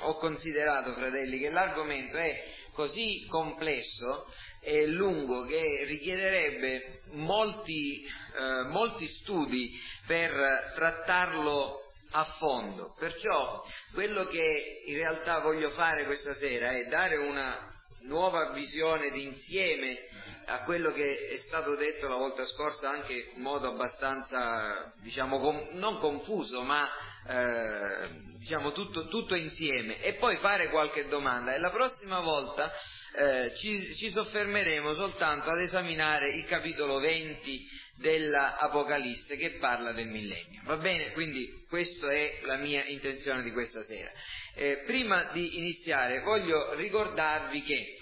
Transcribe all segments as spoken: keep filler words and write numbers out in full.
ho considerato, fratelli, che l'argomento è così complesso e lungo che richiederebbe molti, eh, molti studi per trattarlo a fondo. Perciò quello che in realtà voglio fare questa sera è dare una nuova visione d'insieme a quello che è stato detto la volta scorsa, anche in modo abbastanza, diciamo, com- non confuso, ma eh, diciamo tutto, tutto insieme, e poi fare qualche domanda. E la prossima volta eh, ci, ci soffermeremo soltanto ad esaminare il capitolo venti dell'Apocalisse, che parla del millennio. Va bene? Quindi questa è la mia intenzione di questa sera. Eh, prima di iniziare voglio ricordarvi che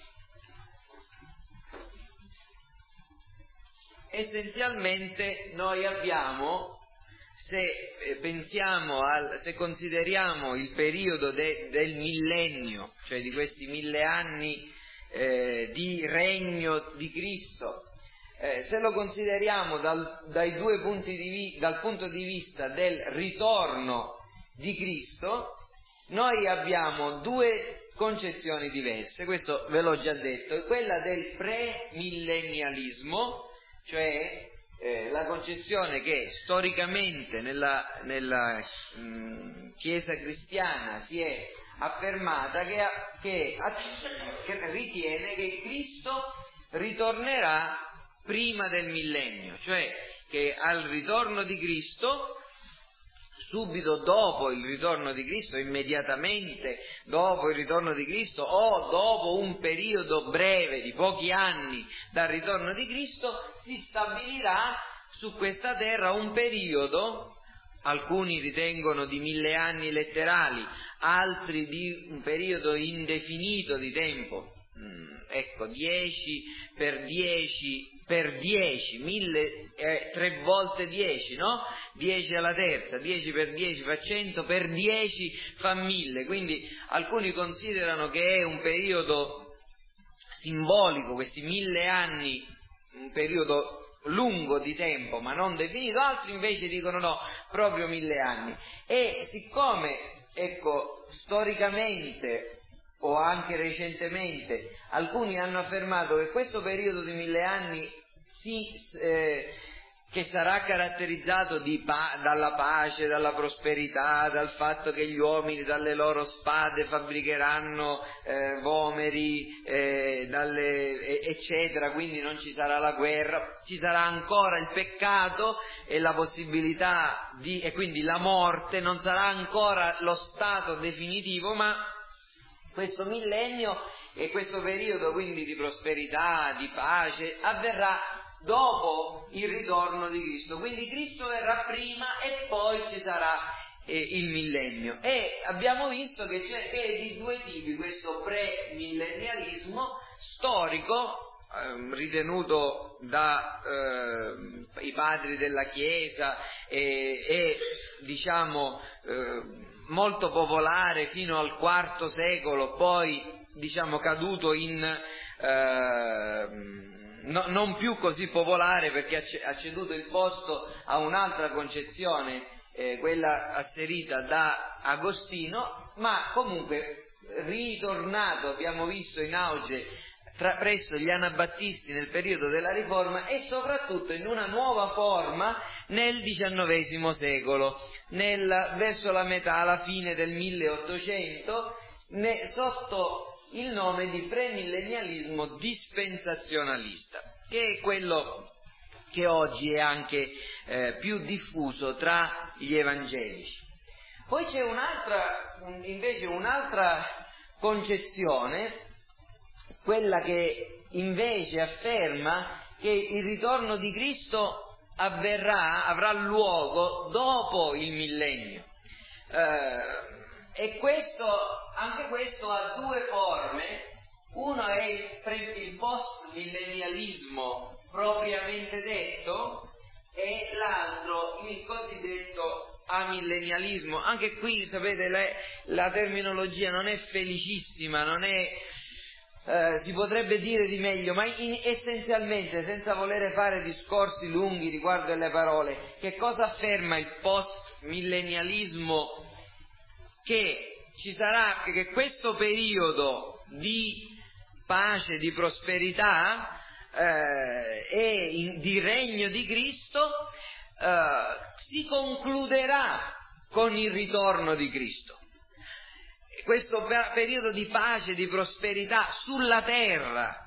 essenzialmente noi abbiamo, se pensiamo al, se consideriamo il periodo de, del millennio, cioè di questi mille anni eh, di regno di Cristo, eh, se lo consideriamo dal, dai due punti di, dal punto di vista del ritorno di Cristo, noi abbiamo due concezioni diverse. Questo ve l'ho già detto: quella del premillennialismo, cioè eh, la concezione che storicamente nella, nella mh, Chiesa cristiana si è affermata, che, che, che ritiene che Cristo ritornerà prima del millennio, cioè che al ritorno di Cristo, subito dopo il ritorno di Cristo, immediatamente dopo il ritorno di Cristo, o dopo un periodo breve di pochi anni dal ritorno di Cristo, si stabilirà su questa terra un periodo, alcuni ritengono di mille anni letterali, altri di un periodo indefinito di tempo, mm, ecco, dieci per dieci per dieci, mille, eh, tre volte dieci, no? dieci alla terza, dieci per dieci fa cento, per dieci fa mille, quindi alcuni considerano che è un periodo simbolico, questi mille anni, un periodo lungo di tempo ma non definito, altri invece dicono no, proprio mille anni. E siccome, ecco, storicamente o anche recentemente alcuni hanno affermato che questo periodo di mille anni si, eh, che sarà caratterizzato di pa- dalla pace, dalla prosperità, dal fatto che gli uomini dalle loro spade fabbricheranno eh, vomeri, eh, dalle, eccetera, quindi non ci sarà la guerra, ci sarà ancora il peccato e la possibilità di, e quindi la morte, non sarà ancora lo stato definitivo, ma questo millennio e questo periodo quindi di prosperità, di pace, avverrà dopo il ritorno di Cristo. Quindi Cristo verrà prima e poi ci sarà eh, il millennio. E abbiamo visto che c'è che è di due tipi questo premillennialismo storico, eh, ritenuto dai eh, padri della Chiesa e, e diciamo eh, molto popolare fino al quarto secolo, poi diciamo caduto in eh, no, non più così popolare, perché ha ceduto il posto a un'altra concezione, eh, quella asserita da Agostino, ma comunque ritornato, abbiamo visto, in auge tra, presso gli anabattisti nel periodo della Riforma e soprattutto in una nuova forma nel diciannovesimo secolo, nel, verso la metà, la fine del milleottocento, ne, sotto il nome di premillennialismo dispensazionalista, che è quello che oggi è anche eh, più diffuso tra gli evangelici. Poi c'è un'altra, invece un'altra concezione, quella che invece afferma che il ritorno di Cristo avverrà, avrà luogo dopo il millennio. Eh, e questo, anche questo ha due forme. Uno è il, il post-millennialismo propriamente detto, e l'altro il cosiddetto amillennialismo. Anche qui, sapete, la, la terminologia non è felicissima, non è, eh, si potrebbe dire di meglio, ma in, essenzialmente, senza volere fare discorsi lunghi riguardo alle parole, che cosa afferma il post-millennialismo? Che ci sarà, che questo periodo di pace, di prosperità eh, e in, di regno di Cristo eh, si concluderà con il ritorno di Cristo. Questo periodo di pace, di prosperità sulla terra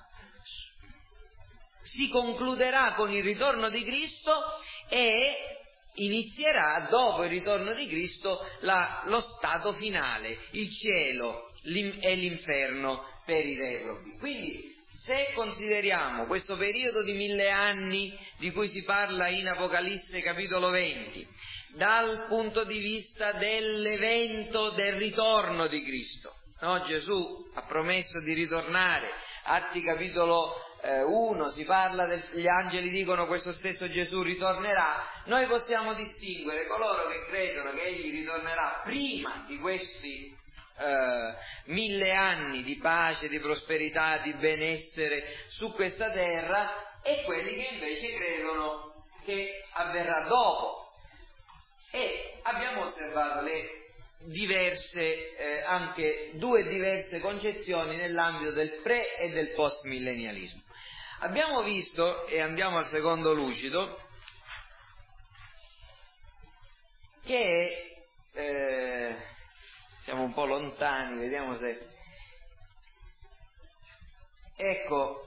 si concluderà con il ritorno di Cristo e inizierà dopo il ritorno di Cristo la, lo stato finale, il cielo e l'inferno per i reprobi. Quindi se consideriamo questo periodo di mille anni di cui si parla in Apocalisse capitolo venti, dal punto di vista dell'evento del ritorno di Cristo, no? Gesù ha promesso di ritornare, Atti capitolo eh, uno si parla, del, gli angeli dicono questo stesso Gesù ritornerà, noi possiamo distinguere coloro che credono che egli ritornerà prima di questi eh, mille anni di pace, di prosperità, di benessere su questa terra e quelli che invece credono che avverrà dopo. E abbiamo osservato le diverse, eh, anche due diverse concezioni nell'ambito del pre e del post millennialismo. Abbiamo visto, e andiamo al secondo lucido, che eh, siamo un po' lontani, vediamo se... Ecco,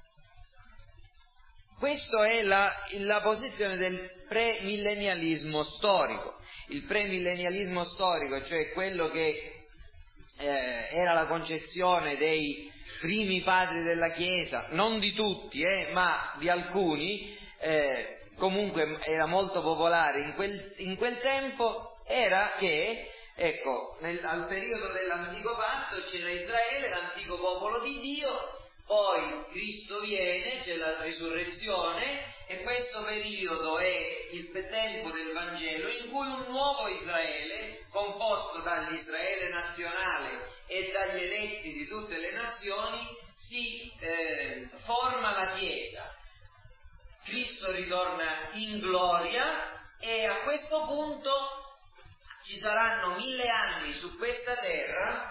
questa è la, la posizione del premillennialismo storico. Il premillennialismo storico, cioè quello che eh, era la concezione dei primi padri della Chiesa, non di tutti, eh, ma di alcuni, eh, comunque era molto popolare in quel, in quel tempo, era che, ecco, nel, al periodo dell'antico patto c'era Israele, l'antico popolo di Dio, poi Cristo viene, c'è la risurrezione e questo periodo è il tempo del Vangelo in cui un nuovo Israele, composto dall'Israele nazionale e dagli eletti di tutte le nazioni, si eh, forma la Chiesa. Cristo ritorna in gloria e a questo punto ci saranno mille anni su questa terra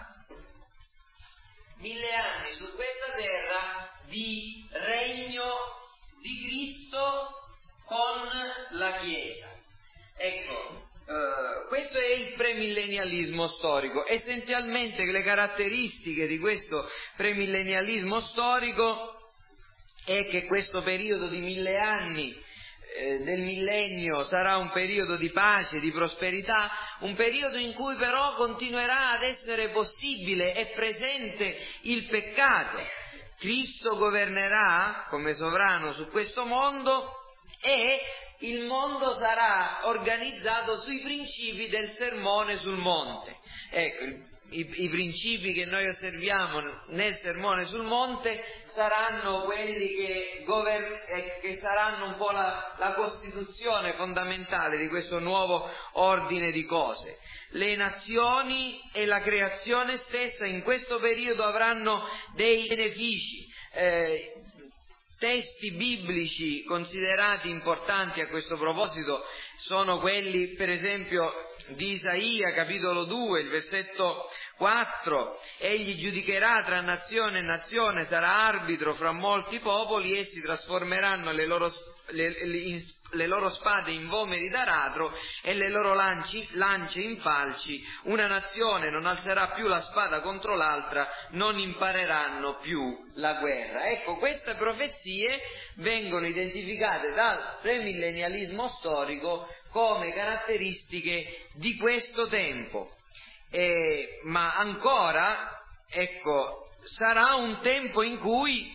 mille anni su questa terra di regno di Cristo con la Chiesa. Ecco, eh, questo è il premillennialismo storico. Essenzialmente le caratteristiche di questo premillennialismo storico è che questo periodo di mille anni del millennio sarà un periodo di pace, di prosperità, un periodo in cui però continuerà ad essere possibile e presente il peccato. Cristo governerà come sovrano su questo mondo e il mondo sarà organizzato sui principi del sermone sul monte. Ecco, i, i principi che noi osserviamo nel sermone sul monte saranno quelli che, govern- eh, che saranno un po' la, la costituzione fondamentale di questo nuovo ordine di cose. Le nazioni e la creazione stessa in questo periodo avranno dei benefici. Eh, testi biblici considerati importanti a questo proposito sono quelli, per esempio, di Isaia, capitolo due, il versetto quattro: egli giudicherà tra nazione e nazione, sarà arbitro fra molti popoli, essi trasformeranno le loro, le, le, in, le loro spade in vomeri d'aratro e le loro lanci, lance in falci, una nazione non alzerà più la spada contro l'altra, non impareranno più la guerra. Ecco, queste profezie vengono identificate dal premillennialismo storico come caratteristiche di questo tempo. Eh, ma ancora, ecco, sarà un tempo in cui,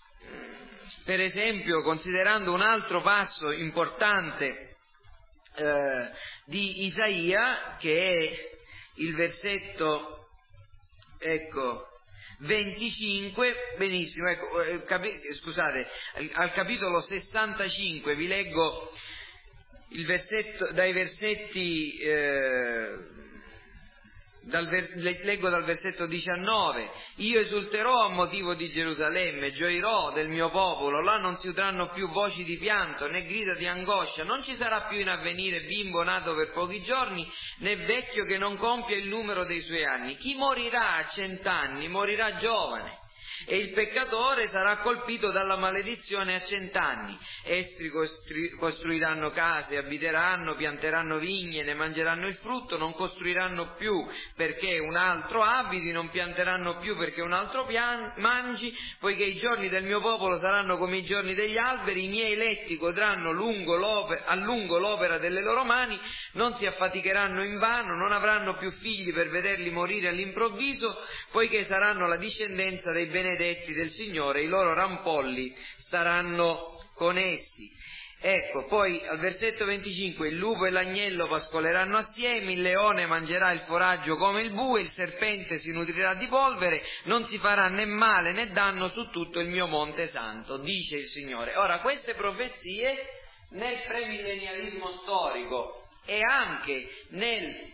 per esempio, considerando un altro passo importante eh, di Isaia, che è il versetto, ecco, venticinque, benissimo, ecco, capi- scusate, al capitolo sessantacinque vi leggo il versetto, dai versetti eh, dal vers- leggo dal versetto diciannove: io esulterò a motivo di Gerusalemme, gioirò del mio popolo, là non si udranno più voci di pianto né grida di angoscia, non ci sarà più in avvenire bimbo nato per pochi giorni né vecchio che non compia il numero dei suoi anni. Chi morirà a cent'anni morirà giovane, e il peccatore sarà colpito dalla maledizione a cent'anni. Estri costru- costruiranno case, abiteranno, pianteranno vigne, ne mangeranno il frutto, non costruiranno più perché un altro abiti, non pianteranno più perché un altro pian- mangi, poiché i giorni del mio popolo saranno come i giorni degli alberi, i miei eletti godranno lungo l'oper- a lungo l'opera delle loro mani, non si affaticheranno invano, non avranno più figli per vederli morire all'improvviso, poiché saranno la discendenza dei benedetti del Signore, i loro rampolli staranno con essi. Ecco, poi al versetto venticinque: il lupo e l'agnello pascoleranno assieme, il leone mangerà il foraggio come il bue, il serpente si nutrirà di polvere, non si farà né male né danno su tutto il mio monte santo, dice il Signore. Ora, queste profezie nel premillennialismo storico e anche nel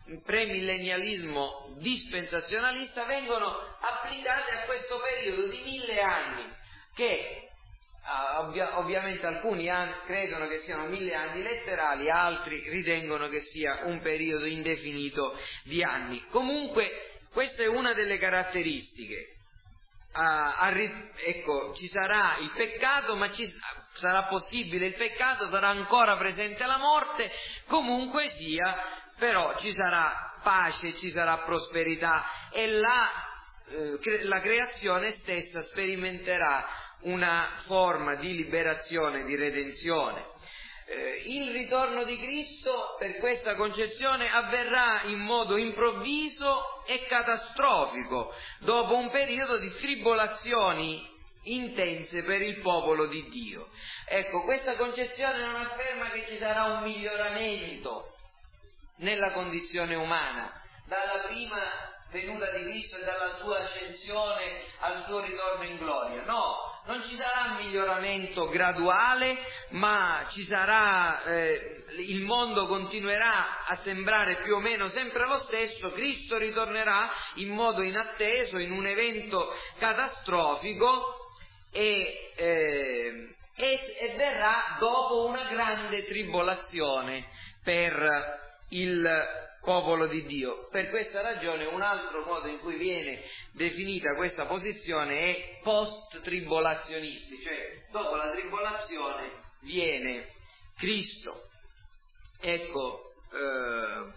premillennialismo dispensazionalista vengono applicate a questo periodo di mille anni, che ovvia, ovviamente alcuni anni, credono che siano mille anni letterali, altri ritengono che sia un periodo indefinito di anni. Comunque questa è una delle caratteristiche. A, a, ecco, ci sarà il peccato, ma ci sarà possibile il peccato, sarà ancora presente la morte, comunque sia, però ci sarà pace, ci sarà prosperità e la, eh, la creazione stessa sperimenterà una forma di liberazione, di redenzione. Eh, il ritorno di Cristo, per questa concezione, avverrà in modo improvviso e catastrofico, dopo un periodo di tribolazioni intense per il popolo di Dio. Ecco, questa concezione non afferma che ci sarà un miglioramento nella condizione umana dalla prima venuta di Cristo e dalla sua ascensione al suo ritorno in gloria. No, non ci sarà un miglioramento graduale, ma ci sarà, eh, il mondo continuerà a sembrare più o meno sempre lo stesso, Cristo ritornerà in modo inatteso, in un evento catastrofico e, eh, e, e verrà dopo una grande tribolazione per il popolo di Dio. Per questa ragione un altro modo in cui viene definita questa posizione è post-tribolazionisti, cioè dopo la tribolazione viene Cristo. Ecco, eh,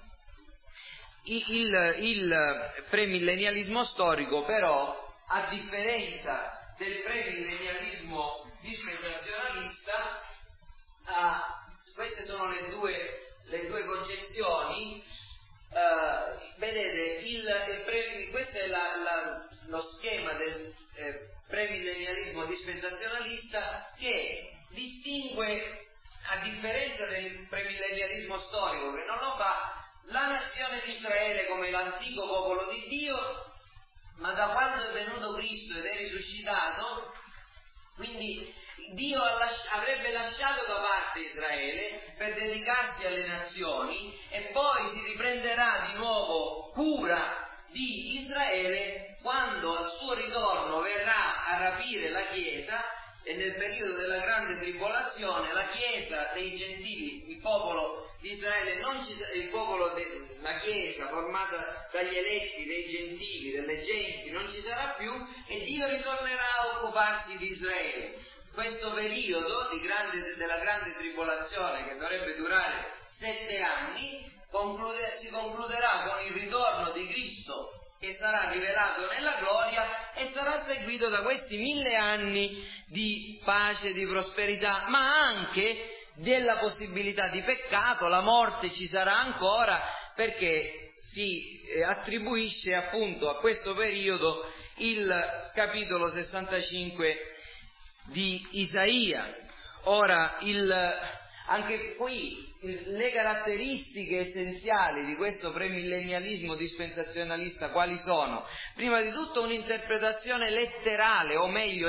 il, il premillennialismo storico però, a differenza del premillennialismo dispensazionalista, ah, queste sono le due le due concezioni. Uh, vedete, il, il pre, questo è la, la, lo schema del eh, premillennialismo dispensazionalista, che distingue, a differenza del premillennialismo storico che non lo fa, la nazione di Israele come l'antico popolo di Dio, ma da quando è venuto Cristo ed è risuscitato, quindi Dio avrebbe lasciato da parte Israele per dedicarsi alle nazioni e poi si riprenderà di nuovo cura di Israele quando al suo ritorno verrà a rapire la Chiesa, e nel periodo della grande tribolazione la Chiesa dei Gentili, il popolo di Israele, non ci, il popolo de, la Chiesa formata dagli eletti, dei Gentili, delle genti, non ci sarà più e Dio ritornerà a occuparsi di Israele. Questo periodo di grande, della grande tribolazione, che dovrebbe durare sette anni, conclude, si concluderà con il ritorno di Cristo, che sarà rivelato nella gloria e sarà seguito da questi mille anni di pace, di prosperità, ma anche della possibilità di peccato. La morte ci sarà ancora, perché si attribuisce appunto a questo periodo il capitolo sessantacinque di Isaia. Ora, il, anche qui le caratteristiche essenziali di questo premillennialismo dispensazionalista quali sono? Prima di tutto un'interpretazione letterale, o meglio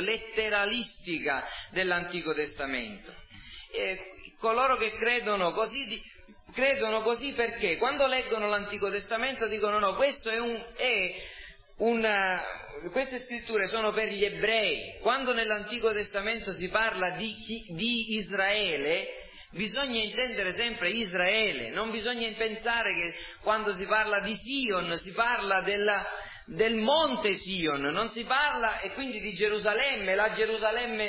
letteralistica dell'Antico Testamento. E coloro che credono così di, credono così perché quando leggono l'Antico Testamento dicono no, questo è un... È Una, queste scritture sono per gli ebrei. Quando nell'Antico Testamento si parla di, di Israele, bisogna intendere sempre Israele, non bisogna pensare che quando si parla di Sion si parla della, del monte Sion, non si parla e quindi di Gerusalemme, la Gerusalemme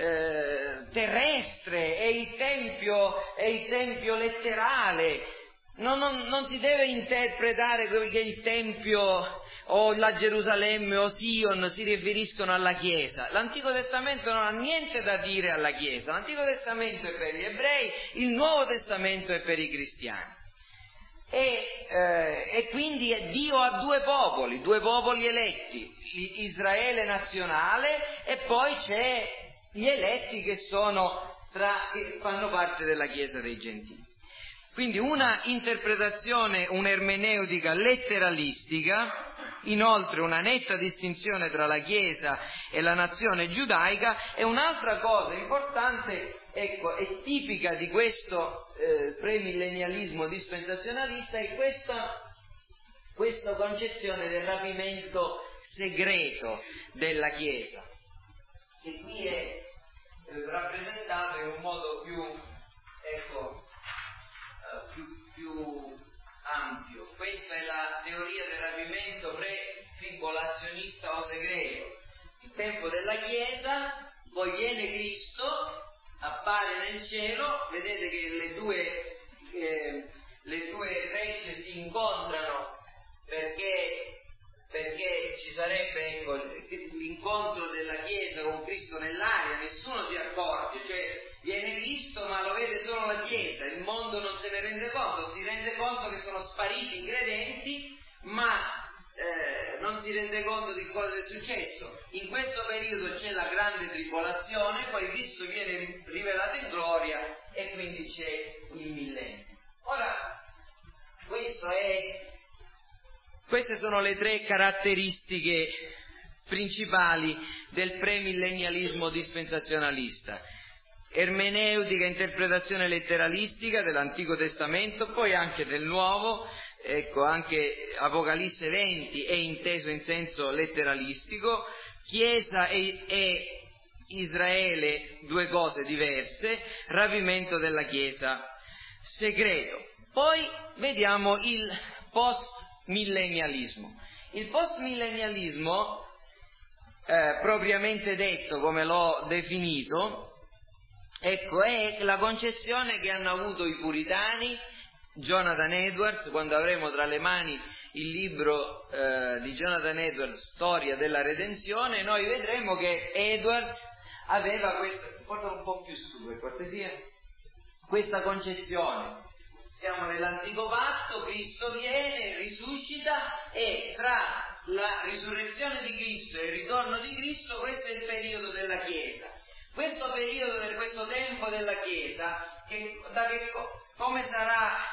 eh, terrestre, è il tempio, è il tempio letterale. Non, non, non si deve interpretare che il Tempio o la Gerusalemme o Sion si riferiscono alla Chiesa. L'Antico Testamento non ha niente da dire alla Chiesa. L'Antico Testamento è per gli ebrei, il Nuovo Testamento è per i cristiani. E, eh, e quindi Dio ha due popoli, due popoli eletti, Israele nazionale e poi c'è gli eletti che sono tra, che fanno parte della Chiesa dei Gentili. Quindi una interpretazione, un'ermeneutica letteralistica, inoltre una netta distinzione tra la Chiesa e la nazione giudaica, e un'altra cosa importante, ecco, è tipica di questo eh, premillennialismo dispensazionalista, è questa, questa concezione del rapimento segreto della Chiesa, che qui è eh, rappresentato in un modo più, ecco, Più, più ampio. Questa è la teoria del rapimento pre-tribulazionista o segreto. Il tempo della Chiesa, poi viene Cristo, appare nel cielo, vedete che le due, eh, le due frecce si incontrano perché, perché ci sarebbe, ecco, l'incontro della Chiesa con Cristo nell'aria, nessuno si accorge, cioè viene Cristo ma lo vede solo la Chiesa, il mondo non se ne rende conto, si rende conto che sono spariti i credenti, ma eh, non si rende conto di cosa è successo. In questo periodo c'è la grande tribolazione, poi Cristo viene rivelato in gloria e quindi c'è il millennio. Ora, questo è, queste sono le tre caratteristiche principali del premillennialismo dispensazionalista: ermeneutica, interpretazione letteralistica dell'Antico Testamento, poi anche del Nuovo, ecco, anche Apocalisse venti è inteso in senso letteralistico, Chiesa e, e Israele, due cose diverse, rapimento della Chiesa segreto. Poi vediamo il post-millennialismo. Il post-millennialismo, eh, propriamente detto, come l'ho definito, ecco, è la concezione che hanno avuto i puritani, Jonathan Edwards. Quando avremo tra le mani il libro eh, di Jonathan Edwards, Storia della Redenzione, noi vedremo che Edwards aveva questa, porta un po' più su per cortesia, questa concezione. Siamo nell'antico patto, Cristo viene, risuscita, e tra la risurrezione di Cristo e il ritorno di Cristo, questo è il periodo della Chiesa. Questo periodo, del questo tempo della Chiesa, che, da che, come sarà,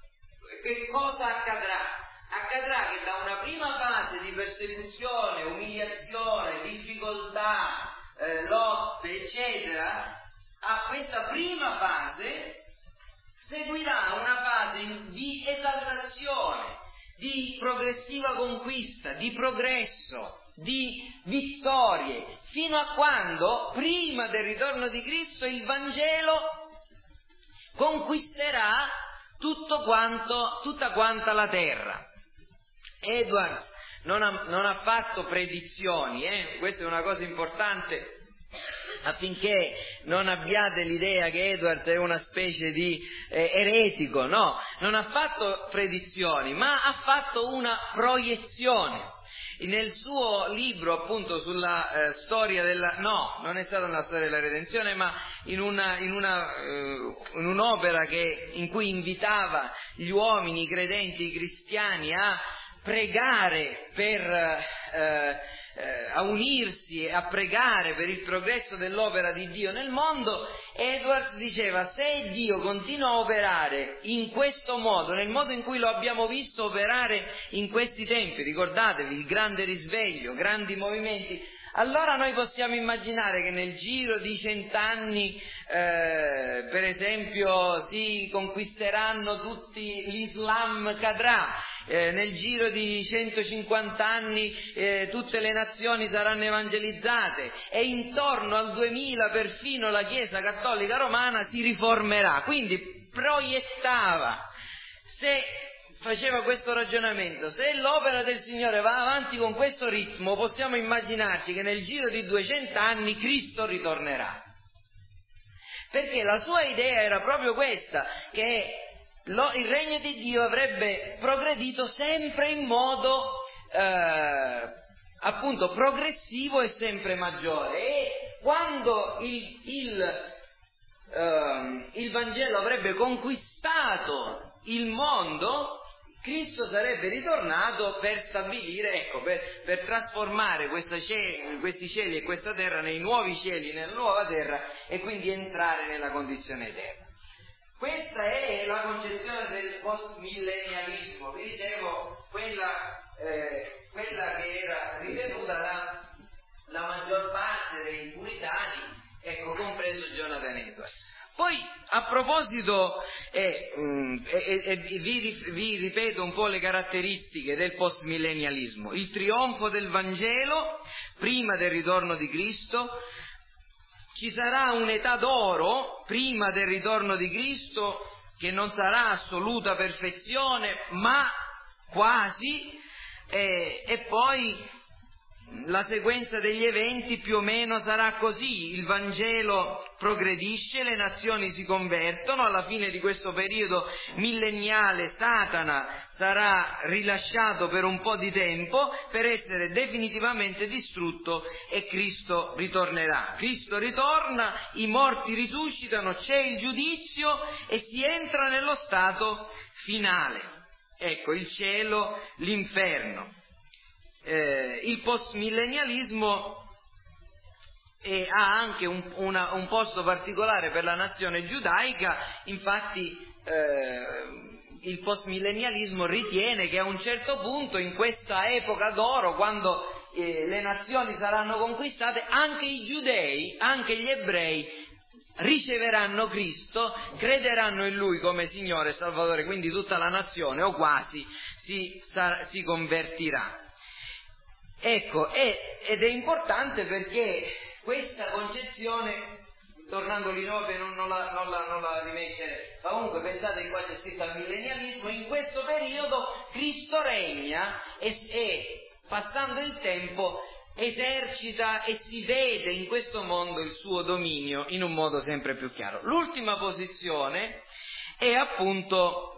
che cosa accadrà? Accadrà che da una prima fase di persecuzione, umiliazione, difficoltà, eh, lotte, eccetera, a questa prima fase seguirà una fase di esaltazione, di progressiva conquista, di progresso, di vittorie, fino a quando, prima del ritorno di Cristo, il Vangelo conquisterà tutto quanto, tutta quanta la terra. Edwards non ha, non ha fatto predizioni, eh? Questa è una cosa importante, affinché non abbiate l'idea che Edwards è una specie di eh, eretico, no, non ha fatto predizioni, ma ha fatto una proiezione. Nel suo libro, appunto, sulla eh, storia della... no, non è stata una storia della redenzione, ma in, una, in, una, eh, in un'opera che, in cui invitava gli uomini, i credenti, i cristiani a pregare per... Eh, Eh, a unirsi e a pregare per il progresso dell'opera di Dio nel mondo, Edwards diceva: se Dio continua a operare in questo modo, nel modo in cui lo abbiamo visto operare in questi tempi, ricordatevi il grande risveglio, grandi movimenti, allora noi possiamo immaginare che nel giro di cent'anni, eh, per esempio, si conquisteranno tutti, l'Islam cadrà, eh, nel giro di centocinquanta anni eh, tutte le nazioni saranno evangelizzate e intorno al duemila perfino la Chiesa Cattolica Romana si riformerà. Quindi proiettava, se faceva questo ragionamento, se l'opera del Signore va avanti con questo ritmo, possiamo immaginarci che nel giro di duecento anni Cristo ritornerà. Perché la sua idea era proprio questa, che lo, il regno di Dio avrebbe progredito sempre in modo eh, appunto progressivo e sempre maggiore. E quando il, il, eh, il Vangelo avrebbe conquistato il mondo, Cristo sarebbe ritornato per stabilire, ecco, per, per trasformare questa cieli, questi cieli e questa terra nei nuovi cieli, nella nuova terra, e quindi entrare nella condizione eterna. Questa è la concezione del post-millennialismo, vi dicevo, quella, eh, quella che era ritenuta la, la maggior parte dei puritani, ecco, compreso Jonathan Edwards. Poi, a proposito, eh, mh, eh, eh, vi, vi ripeto un po' le caratteristiche del postmillennialismo: il trionfo del Vangelo prima del ritorno di Cristo, ci sarà un'età d'oro prima del ritorno di Cristo che non sarà assoluta perfezione, ma quasi, eh, e poi la sequenza degli eventi più o meno sarà così: il Vangelo progredisce, le nazioni si convertono, alla fine di questo periodo millenniale Satana sarà rilasciato per un po' di tempo per essere definitivamente distrutto e Cristo ritornerà. Cristo ritorna, i morti risuscitano, c'è il giudizio e si entra nello stato finale. Ecco, il cielo, l'inferno. Eh, il postmillennialismo eh, ha anche un, una, un posto particolare per la nazione giudaica. Infatti eh, il postmillennialismo ritiene che a un certo punto, in questa epoca d'oro, quando eh, le nazioni saranno conquistate, anche i giudei, anche gli ebrei riceveranno Cristo, crederanno in Lui come Signore e Salvatore, quindi tutta la nazione, o quasi, si, sa, si convertirà. Ecco, è, ed è importante perché questa concezione, tornando lì no, per non, non, la, non, la, non la rimettere, ma comunque pensate che qua c'è scritto al millennialismo, in questo periodo Cristo regna e, e passando il tempo esercita e si vede in questo mondo il suo dominio in un modo sempre più chiaro. L'ultima posizione è appunto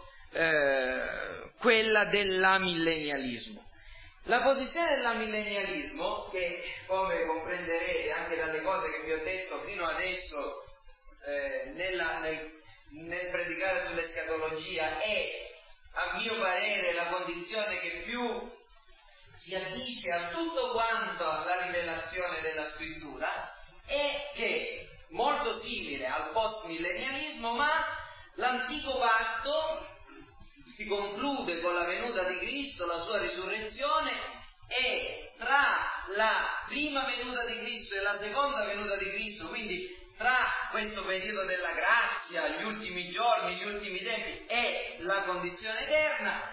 eh, quella dell'amillennialismo. La posizione dell'amillennialismo, che come comprenderete anche dalle cose che vi ho detto fino adesso eh, nella, nel, nel predicare sull'escatologia, è a mio parere la condizione che più si addice a tutto quanto alla rivelazione della scrittura, è che molto simile al postmillennialismo, ma l'antico patto si conclude con la venuta di Cristo, la sua risurrezione, e tra la prima venuta di Cristo e la seconda venuta di Cristo, quindi tra questo periodo della grazia, gli ultimi giorni, gli ultimi tempi e la condizione eterna,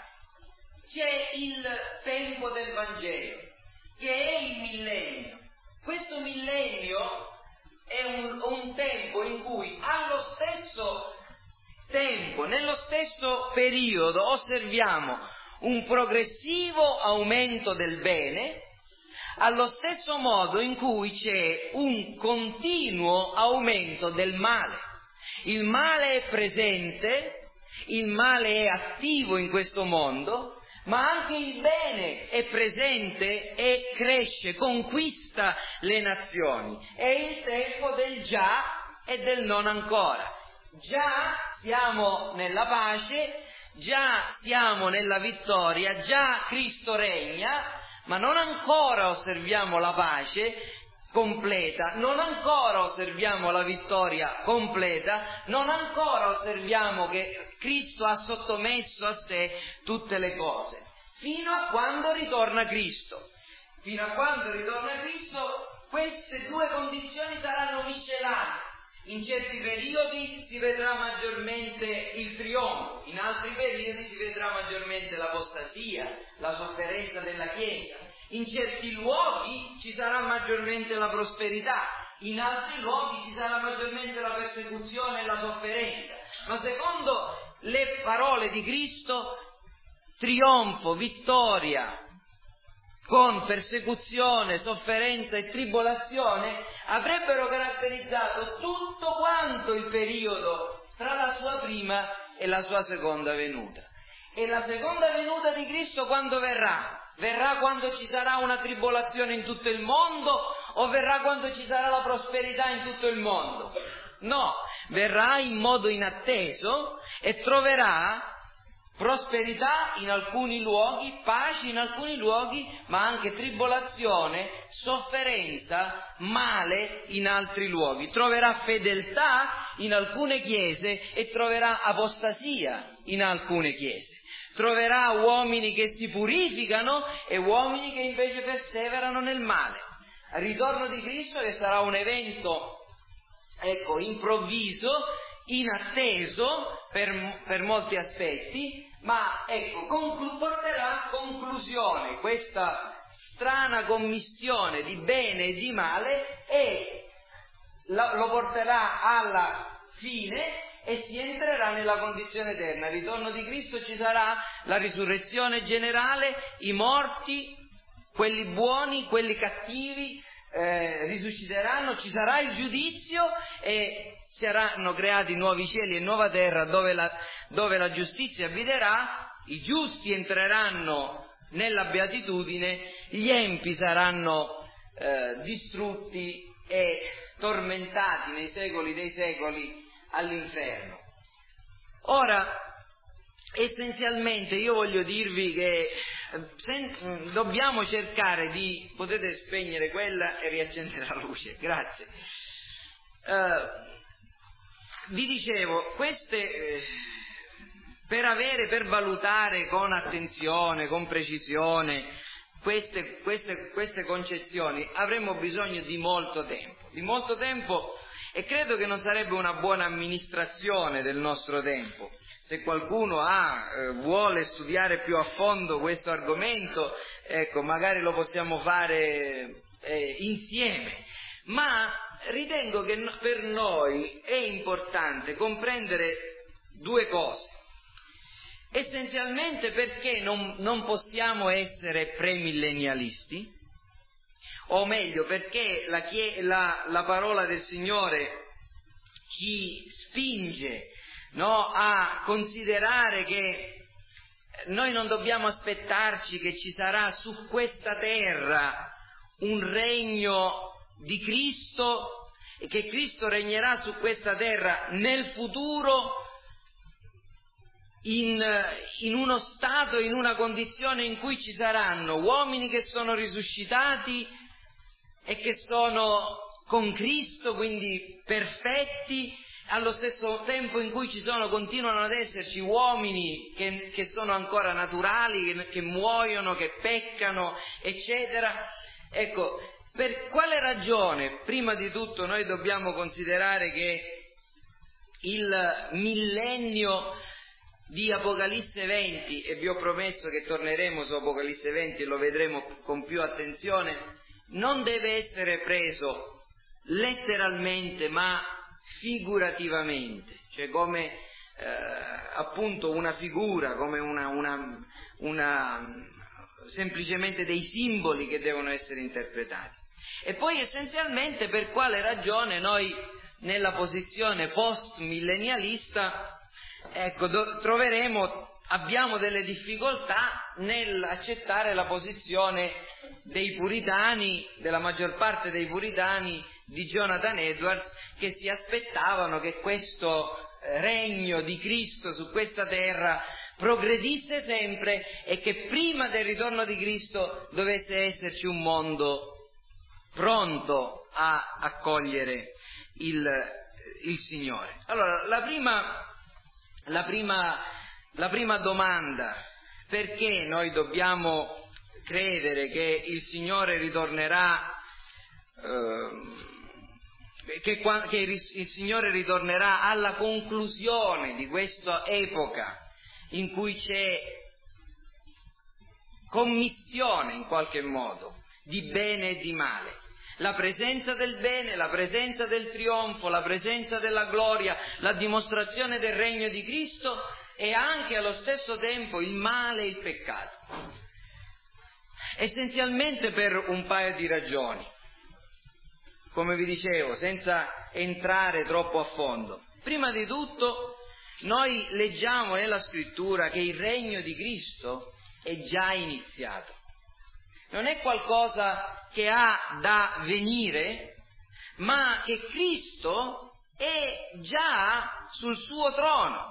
c'è il tempo del Vangelo, che è il millennio. Questo millennio è un, un tempo in cui allo stesso tempo, nello stesso periodo, osserviamo un progressivo aumento del bene, allo stesso modo in cui c'è un continuo aumento del male. Il male è presente, il male è attivo in questo mondo, ma anche il bene è presente e cresce, conquista le nazioni. È il tempo del già e del non ancora. Già siamo nella pace, già siamo nella vittoria, già Cristo regna, ma non ancora osserviamo la pace completa, non ancora osserviamo la vittoria completa, non ancora osserviamo che Cristo ha sottomesso a sé tutte le cose, fino a quando ritorna Cristo. fino a quando ritorna Cristo, queste due condizioni saranno miscelate. In certi periodi si vedrà maggiormente il trionfo, in altri periodi si vedrà maggiormente l'apostasia, la sofferenza della Chiesa. In certi luoghi ci sarà maggiormente la prosperità, in altri luoghi ci sarà maggiormente la persecuzione e la sofferenza. Ma secondo le parole di Cristo, trionfo, vittoria, con persecuzione, sofferenza e tribolazione, avrebbero caratterizzato tutto quanto il periodo tra la sua prima e la sua seconda venuta. E la seconda venuta di Cristo quando verrà? Verrà quando ci sarà una tribolazione in tutto il mondo o verrà quando ci sarà la prosperità in tutto il mondo? No, verrà in modo inatteso e troverà prosperità in alcuni luoghi, pace in alcuni luoghi, ma anche tribolazione, sofferenza, male in altri luoghi. Troverà fedeltà in alcune chiese e troverà apostasia in alcune chiese. Troverà uomini che si purificano e uomini che invece perseverano nel male. Al ritorno di Cristo, che sarà un evento, ecco, improvviso, inatteso per, per molti aspetti, ma ecco, conclu- porterà a conclusione questa strana commistione di bene e di male e la, lo porterà alla fine e si entrerà nella condizione eterna. Al ritorno di Cristo ci sarà la risurrezione generale, i morti, quelli buoni, quelli cattivi, eh, risusciteranno, ci sarà il giudizio e saranno creati nuovi cieli e nuova terra dove la, dove la giustizia abiterà, i giusti entreranno nella beatitudine, gli empi saranno eh, distrutti e tormentati nei secoli dei secoli all'inferno. Ora, essenzialmente io voglio dirvi che sen- dobbiamo cercare di, potete spegnere quella e riaccendere la luce, grazie. Uh, vi dicevo, queste, eh, per avere, per valutare con attenzione, con precisione queste, queste, queste concezioni avremmo bisogno di molto tempo, di molto tempo e credo che non sarebbe una buona amministrazione del nostro tempo. Se qualcuno ha, eh, vuole studiare più a fondo questo argomento, ecco, magari lo possiamo fare eh, insieme, ma ritengo che per noi è importante comprendere due cose. Essenzialmente perché non, non possiamo essere premillennialisti, o meglio perché la, la, la parola del Signore ci spinge, no, a considerare che noi non dobbiamo aspettarci che ci sarà su questa terra un regno di Cristo e che Cristo regnerà su questa terra nel futuro in, in uno stato, in una condizione in cui ci saranno uomini che sono risuscitati e che sono con Cristo, quindi perfetti, allo stesso tempo in cui ci sono, continuano ad esserci uomini che, che sono ancora naturali, che, che muoiono, che peccano, eccetera. Ecco, per quale ragione, prima di tutto, noi dobbiamo considerare che il millennio di Apocalisse venti, e vi ho promesso che torneremo su Apocalisse venti e lo vedremo con più attenzione, non deve essere preso letteralmente ma figurativamente, cioè come eh, appunto una figura, come una, una, una semplicemente dei simboli che devono essere interpretati. E poi essenzialmente per quale ragione noi nella posizione post-millenialista, ecco, do, troveremo, abbiamo delle difficoltà nell'accettare la posizione dei puritani, della maggior parte dei puritani di Jonathan Edwards, che si aspettavano che questo regno di Cristo su questa terra progredisse sempre e che prima del ritorno di Cristo dovesse esserci un mondo pronto a accogliere il, il Signore. Allora, la prima, la prima, la prima domanda: perché noi dobbiamo credere che il Signore ritornerà, eh, che, che il Signore ritornerà alla conclusione di questa epoca in cui c'è commistione in qualche modo di bene e di male. La presenza del bene, la presenza del trionfo, la presenza della gloria, la dimostrazione del regno di Cristo e anche allo stesso tempo il male e il peccato. Essenzialmente per un paio di ragioni, come vi dicevo, senza entrare troppo a fondo. Prima di tutto, noi leggiamo nella Scrittura che il regno di Cristo è già iniziato. Non è qualcosa che ha da venire, ma che Cristo è già sul suo trono,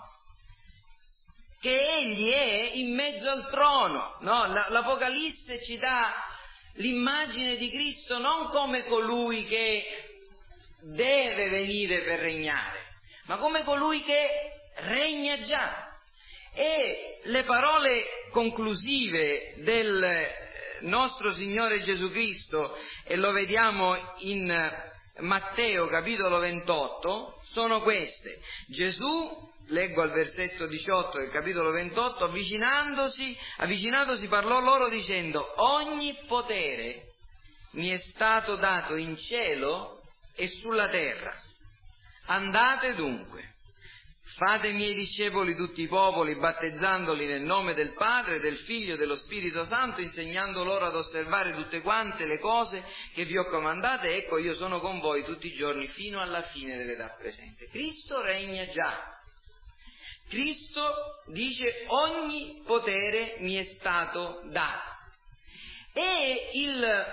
che Egli è in mezzo al trono. No? L'Apocalisse ci dà l'immagine di Cristo non come colui che deve venire per regnare, ma come colui che regna già. E le parole conclusive del nostro Signore Gesù Cristo, e lo vediamo in Matteo capitolo ventotto, sono queste. Gesù, leggo al versetto diciotto del capitolo ventotto, avvicinandosi, avvicinatosi parlò loro dicendo: ogni potere mi è stato dato in cielo e sulla terra. Andate dunque, fate miei discepoli tutti i popoli, battezzandoli nel nome del Padre, del Figlio e dello Spirito Santo, insegnando loro ad osservare tutte quante le cose che vi ho comandate. Ecco, io sono con voi tutti i giorni fino alla fine dell'età presente. Cristo regna già. Cristo dice: ogni potere mi è stato dato. E il,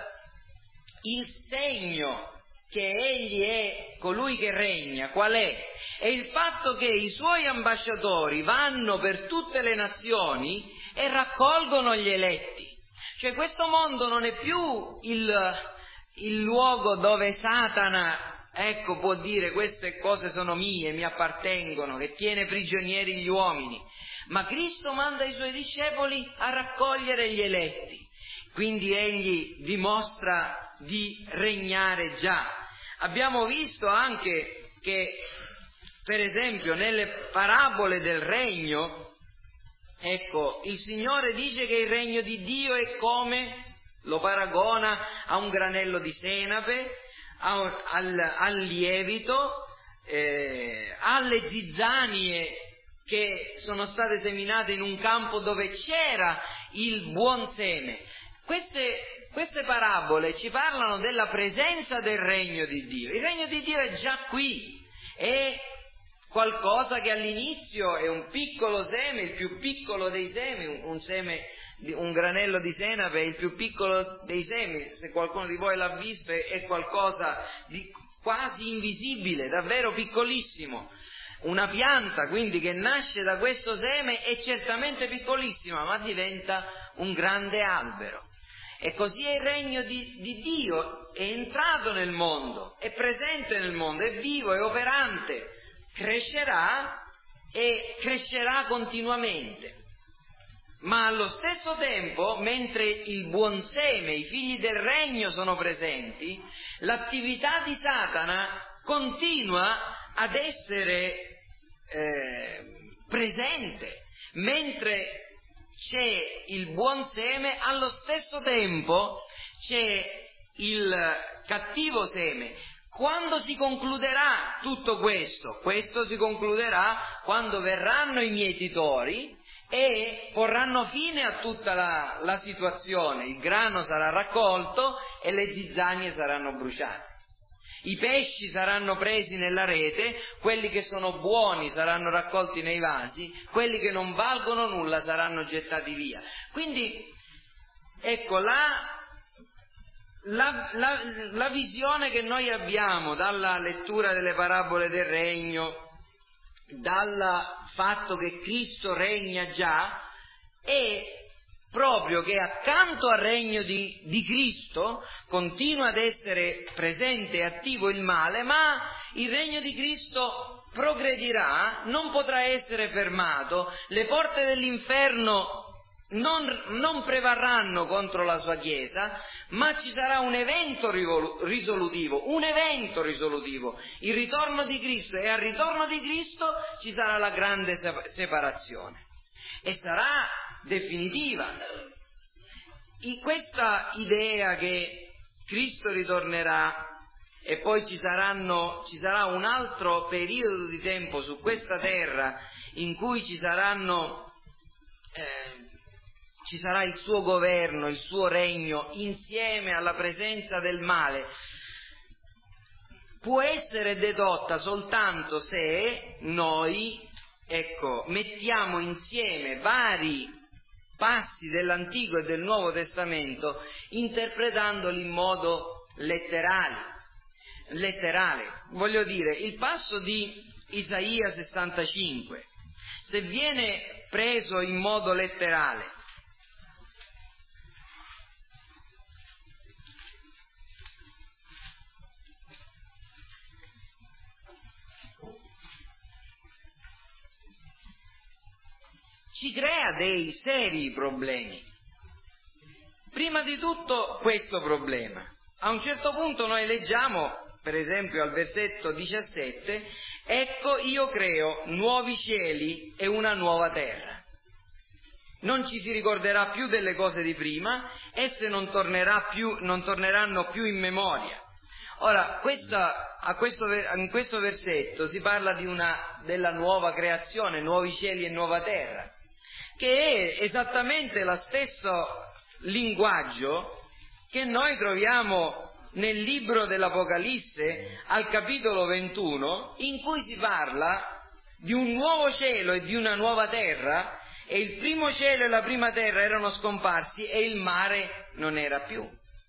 il segno che egli è colui che regna, qual è? È il fatto che i suoi ambasciatori vanno per tutte le nazioni e raccolgono gli eletti. Cioè questo mondo non è più il, il luogo dove Satana, ecco, può dire queste cose sono mie, mi appartengono, che tiene prigionieri gli uomini, ma Cristo manda i suoi discepoli a raccogliere gli eletti. Quindi egli dimostra di regnare già. Abbiamo visto anche che, per esempio, nelle parabole del regno, ecco, il Signore dice che il regno di Dio è come, lo paragona a un granello di senape, a un, al, al lievito, eh, alle zizzanie che sono state seminate in un campo dove c'era il buon seme. Queste Queste parabole ci parlano della presenza del regno di Dio. Il regno di Dio è già qui, è qualcosa che all'inizio è un piccolo seme, il più piccolo dei semi, un, un seme, un granello di senape è il più piccolo dei semi. Se qualcuno di voi l'ha visto, è, è qualcosa di quasi invisibile, davvero piccolissimo. Una pianta quindi che nasce da questo seme è certamente piccolissima, ma diventa un grande albero. E così è il regno di, di Dio, è entrato nel mondo, è presente nel mondo, è vivo, è operante, crescerà e crescerà continuamente. Ma allo stesso tempo, mentre il buon seme, i figli del regno sono presenti, l'attività di Satana continua ad essere eh, presente, mentre c'è il buon seme, allo stesso tempo c'è il cattivo seme. Quando si concluderà tutto questo? Questo si concluderà quando verranno i mietitori e porranno fine a tutta la, la situazione. Il grano sarà raccolto e le zizzanie saranno bruciate. I pesci saranno presi nella rete, quelli che sono buoni saranno raccolti nei vasi, quelli che non valgono nulla saranno gettati via. Quindi, ecco, la, la, la, la visione che noi abbiamo dalla lettura delle parabole del regno, dal fatto che Cristo regna già, è proprio che accanto al regno di, di Cristo continua ad essere presente e attivo il male, ma il regno di Cristo progredirà, non potrà essere fermato, le porte dell'inferno non, non prevarranno contro la sua Chiesa, ma ci sarà un evento risolutivo, un evento risolutivo, il ritorno di Cristo, e al ritorno di Cristo ci sarà la grande separazione e sarà definitiva. In questa idea che Cristo ritornerà e poi ci saranno, ci sarà un altro periodo di tempo su questa terra in cui ci saranno eh, ci sarà il suo governo, il suo regno insieme alla presenza del male, può essere dedotta soltanto se noi, ecco, mettiamo insieme vari passi dell'Antico e del Nuovo Testamento, interpretandoli in modo letterale. letterale. Voglio dire, il passo di Isaia sessantacinque, se viene preso in modo letterale, ci crea dei seri problemi. Prima di tutto questo problema. A un certo punto noi leggiamo, per esempio al versetto diciassette, ecco io creo nuovi cieli e una nuova terra. Non ci si ricorderà più delle cose di prima, esse non, tornerà più, non torneranno più in memoria. Ora, questa, a questo, in questo versetto si parla di una, della nuova creazione, nuovi cieli e nuova terra, che è esattamente lo stesso linguaggio che noi troviamo nel libro dell'Apocalisse al capitolo ventuno, in cui si parla di un nuovo cielo e di una nuova terra, e il primo cielo e la prima terra erano scomparsi e il mare non era più.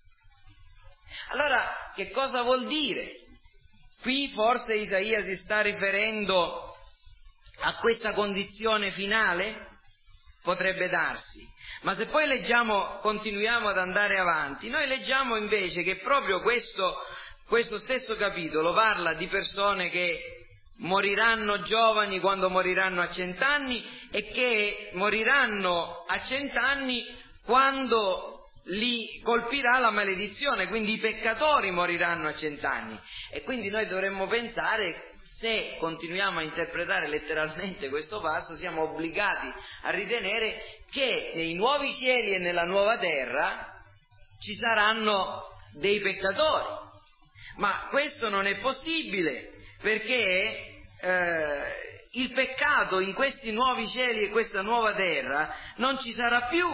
Allora, che cosa vuol dire? Qui forse Isaia si sta riferendo a questa condizione finale? Potrebbe darsi, ma se poi leggiamo, continuiamo ad andare avanti, noi leggiamo invece che proprio questo, questo stesso capitolo parla di persone che moriranno giovani quando moriranno a cent'anni e che moriranno a cent'anni quando li colpirà la maledizione, quindi i peccatori moriranno a cent'anni. E quindi noi dovremmo pensare, se continuiamo a interpretare letteralmente questo passo, siamo obbligati a ritenere che nei nuovi cieli e nella nuova terra ci saranno dei peccatori. Ma questo non è possibile, perché eh, il peccato in questi nuovi cieli e questa nuova terra non ci sarà più.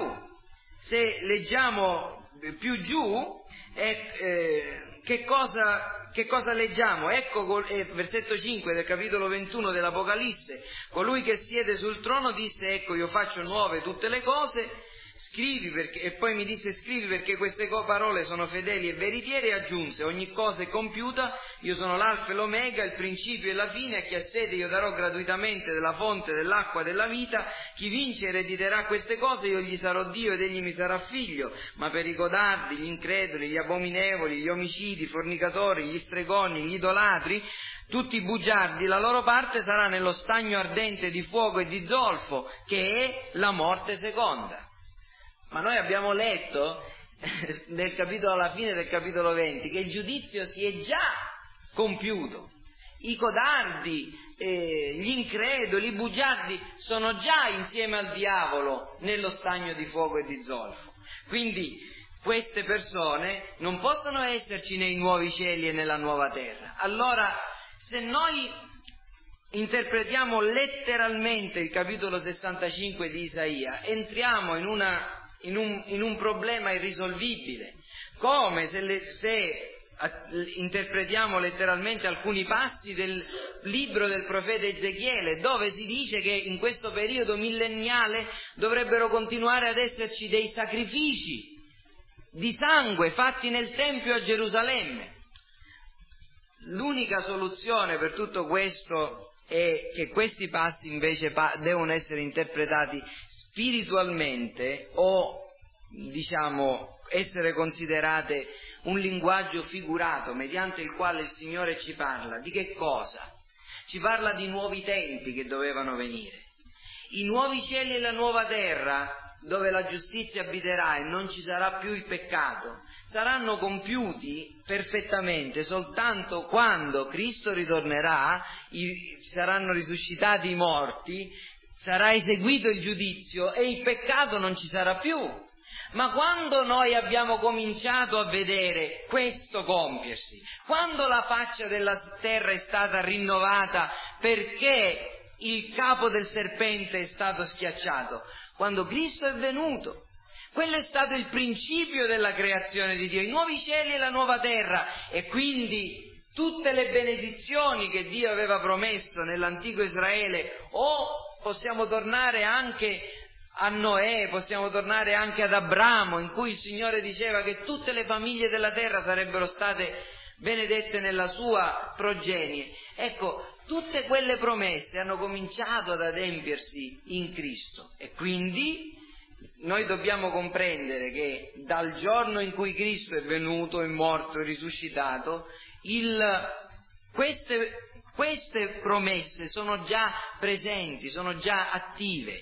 Se leggiamo più giù, eh, eh, che cosa, che cosa leggiamo? Ecco, eh, versetto cinque del capitolo ventuno dell'Apocalisse, colui che siede sul trono disse, ecco io faccio nuove tutte le cose, scrivi perché, e poi mi disse scrivi perché queste parole sono fedeli e veritiere, e aggiunse ogni cosa è compiuta, io sono l'alfa e l'omega, il principio e la fine, a chi ha sede io darò gratuitamente della fonte dell'acqua della vita, chi vince erediterà queste cose, io gli sarò Dio ed egli mi sarà figlio, ma per i codardi, gli increduli, gli abominevoli, gli omicidi, i fornicatori, gli stregoni, gli idolatri, tutti i bugiardi, la loro parte sarà nello stagno ardente di fuoco e di zolfo, che è la morte seconda. Ma noi abbiamo letto nel capitolo, alla fine del capitolo venti, che il giudizio si è già compiuto. I codardi, eh, gli increduli, i bugiardi sono già insieme al diavolo nello stagno di fuoco e di zolfo. Quindi queste persone non possono esserci nei nuovi cieli e nella nuova terra. Allora, se noi interpretiamo letteralmente il capitolo sessantacinque di Isaia, entriamo in una In un, in un problema irrisolvibile, come se, le, se a, interpretiamo letteralmente alcuni passi del libro del profeta Ezechiele, dove si dice che in questo periodo millenniale dovrebbero continuare ad esserci dei sacrifici di sangue fatti nel Tempio a Gerusalemme. L'unica soluzione per tutto questo è che questi passi invece pa- devono essere interpretati spiritualmente, o diciamo essere considerate un linguaggio figurato mediante il quale il Signore ci parla. Di che cosa? Ci parla di nuovi tempi che dovevano venire. I nuovi cieli e la nuova terra dove la giustizia abiterà e non ci sarà più il peccato, saranno compiuti perfettamente soltanto quando Cristo ritornerà, i, saranno risuscitati i morti, sarà eseguito il giudizio e il peccato non ci sarà più. Ma quando noi abbiamo cominciato a vedere questo compiersi, quando la faccia della terra è stata rinnovata perché il capo del serpente è stato schiacciato, quando Cristo è venuto, quello è stato il principio della creazione di Dio, i nuovi cieli e la nuova terra, e quindi tutte le benedizioni che Dio aveva promesso nell'antico Israele, o possiamo tornare anche a Noè, possiamo tornare anche ad Abramo, in cui il Signore diceva che tutte le famiglie della terra sarebbero state benedette nella sua progenie. Ecco, tutte quelle promesse hanno cominciato ad adempiersi in Cristo, e quindi noi dobbiamo comprendere che dal giorno in cui Cristo è venuto, è morto, è risuscitato, il, queste, queste promesse sono già presenti, sono già attive.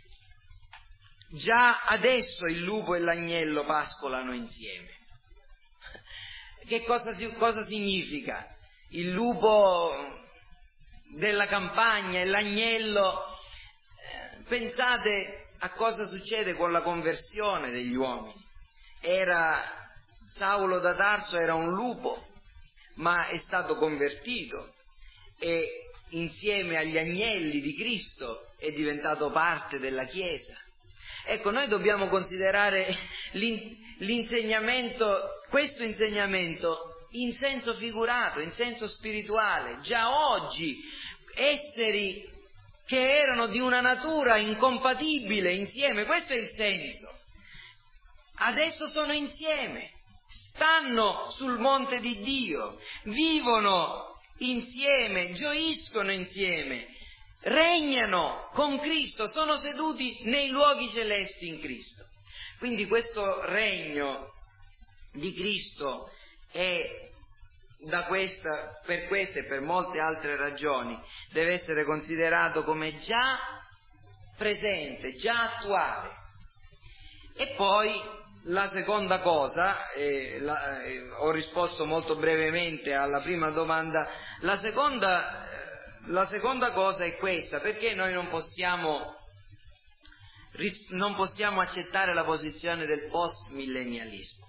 Già adesso il lupo e l'agnello pascolano insieme. Che cosa, cosa significa? Il lupo della campagna e l'agnello, eh, pensate a cosa succede con la conversione degli uomini. Era Saulo da Tarso era un lupo, ma è stato convertito e insieme agli agnelli di Cristo è diventato parte della Chiesa. Ecco, noi dobbiamo considerare l'insegnamento, questo insegnamento in senso figurato, in senso spirituale. Già oggi esseri che erano di una natura incompatibile insieme, questo è il senso, adesso sono insieme, stanno sul monte di Dio, vivono insieme, gioiscono insieme, regnano con Cristo, sono seduti nei luoghi celesti in Cristo. Quindi questo regno di Cristo è da questa, per queste e per molte altre ragioni, deve essere considerato come già presente, già attuale. E poi la seconda cosa, eh, la, eh, ho risposto molto brevemente alla prima domanda, la seconda La seconda cosa è questa: perché noi non possiamo, non possiamo accettare la posizione del post-millennialismo?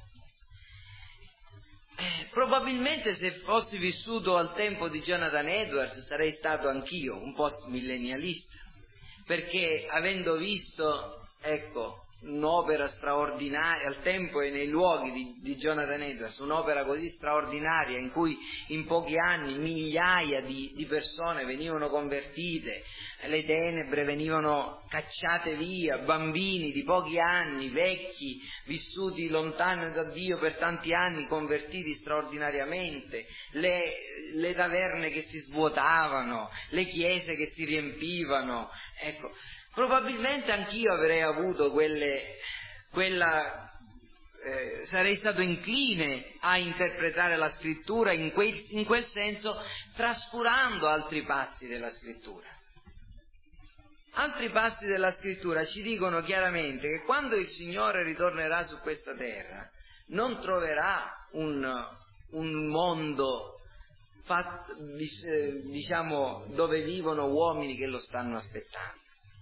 Eh, probabilmente se fossi vissuto al tempo di Jonathan Edwards sarei stato anch'io un post-millennialista, perché avendo visto, ecco, un'opera straordinaria al tempo e nei luoghi di, di Jonathan Edwards, un'opera così straordinaria in cui in pochi anni migliaia di, di persone venivano convertite, le tenebre venivano cacciate via, bambini di pochi anni, vecchi, vissuti lontani da Dio per tanti anni, convertiti straordinariamente, le, le taverne che si svuotavano, le chiese che si riempivano, ecco. Probabilmente anch'io avrei avuto quelle, quella, eh, sarei stato incline a interpretare la scrittura in quel, in quel senso, trascurando altri passi della scrittura. Altri passi della scrittura ci dicono chiaramente che quando il Signore ritornerà su questa terra non troverà un, un mondo fatto, diciamo, dove vivono uomini che lo stanno aspettando.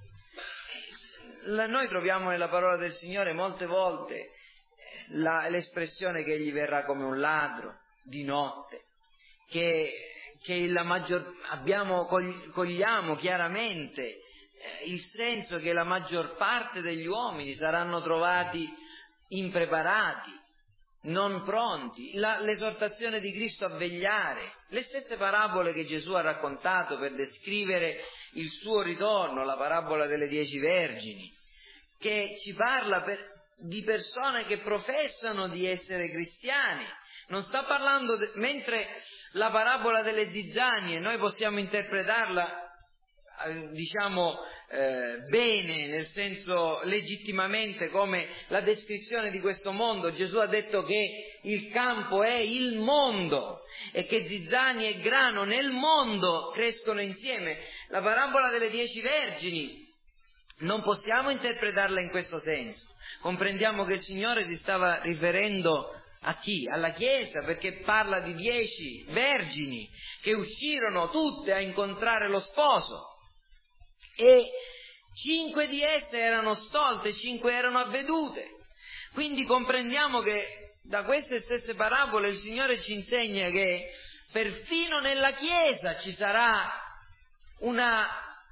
Noi troviamo nella parola del Signore molte volte la, l'espressione che egli verrà come un ladro di notte, che, che la maggior, abbiamo, cogliamo chiaramente eh, il senso che la maggior parte degli uomini saranno trovati impreparati, non pronti, la, l'esortazione di Cristo a vegliare, le stesse parabole che Gesù ha raccontato per descrivere il suo ritorno, la parabola delle dieci vergini, che ci parla per, di persone che professano di essere cristiani. Non sta parlando, de, mentre la parabola delle zizzanie noi possiamo interpretarla eh, diciamo eh, bene, nel senso legittimamente come la descrizione di questo mondo. Gesù ha detto che il campo è il mondo e che zizzanie e grano nel mondo crescono insieme. La parabola delle dieci vergini non possiamo interpretarla in questo senso. Comprendiamo che il Signore si stava riferendo a chi? Alla Chiesa, perché parla di dieci vergini che uscirono tutte a incontrare lo sposo e cinque di esse erano stolte, cinque erano avvedute. Quindi comprendiamo che da queste stesse parabole il Signore ci insegna che perfino nella Chiesa ci sarà una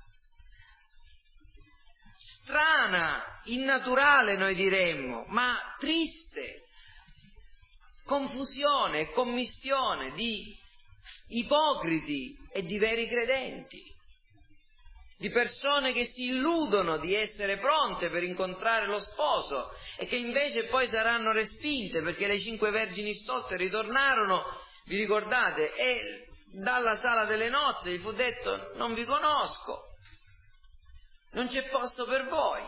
strana, innaturale noi diremmo, ma triste confusione e commistione di ipocriti e di veri credenti, di persone che si illudono di essere pronte per incontrare lo sposo e che invece poi saranno respinte perché le cinque vergini stolte ritornarono, vi ricordate, e dalla sala delle nozze gli fu detto: non vi conosco, non c'è posto per voi.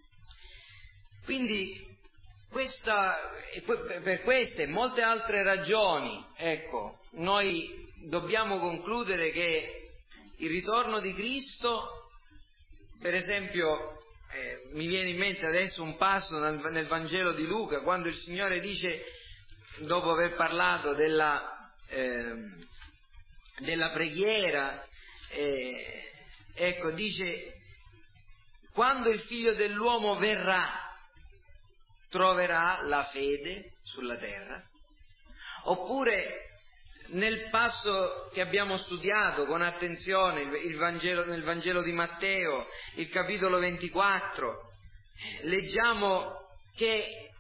Quindi questa, per queste e molte altre ragioni, ecco, noi dobbiamo concludere che il ritorno di Cristo, per esempio, eh, mi viene in mente adesso un passo nel, nel Vangelo di Luca, quando il Signore dice, dopo aver parlato della, eh, della preghiera, eh, ecco, dice: quando il Figlio dell'uomo verrà, troverà la fede sulla terra? Oppure nel passo che abbiamo studiato con attenzione, il Vangelo, nel Vangelo di Matteo, il capitolo ventiquattro, leggiamo che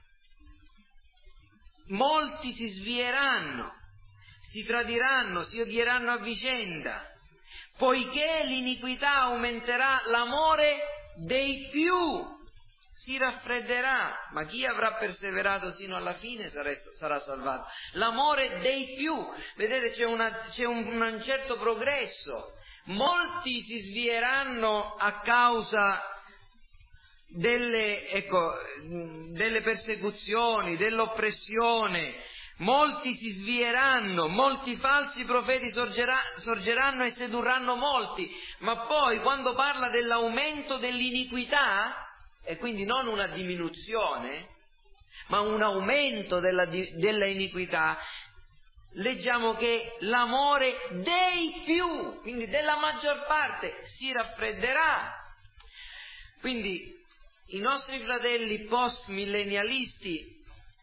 molti si svieranno, si tradiranno, si odieranno a vicenda, poiché l'iniquità aumenterà, l'amore dei più si raffredderà, ma chi avrà perseverato sino alla fine sarà, sarà salvato. L'amore dei più, vedete, c'è, una, c'è un, un certo progresso. Molti si svieranno a causa delle, ecco, delle persecuzioni, dell'oppressione. Molti si svieranno, molti falsi profeti sorgerà, sorgeranno e sedurranno molti. Ma poi, quando parla dell'aumento dell'iniquità, e quindi non una diminuzione, ma un aumento della, della iniquità, leggiamo che l'amore dei più, quindi della maggior parte, si raffredderà. Quindi i nostri fratelli post-millennialisti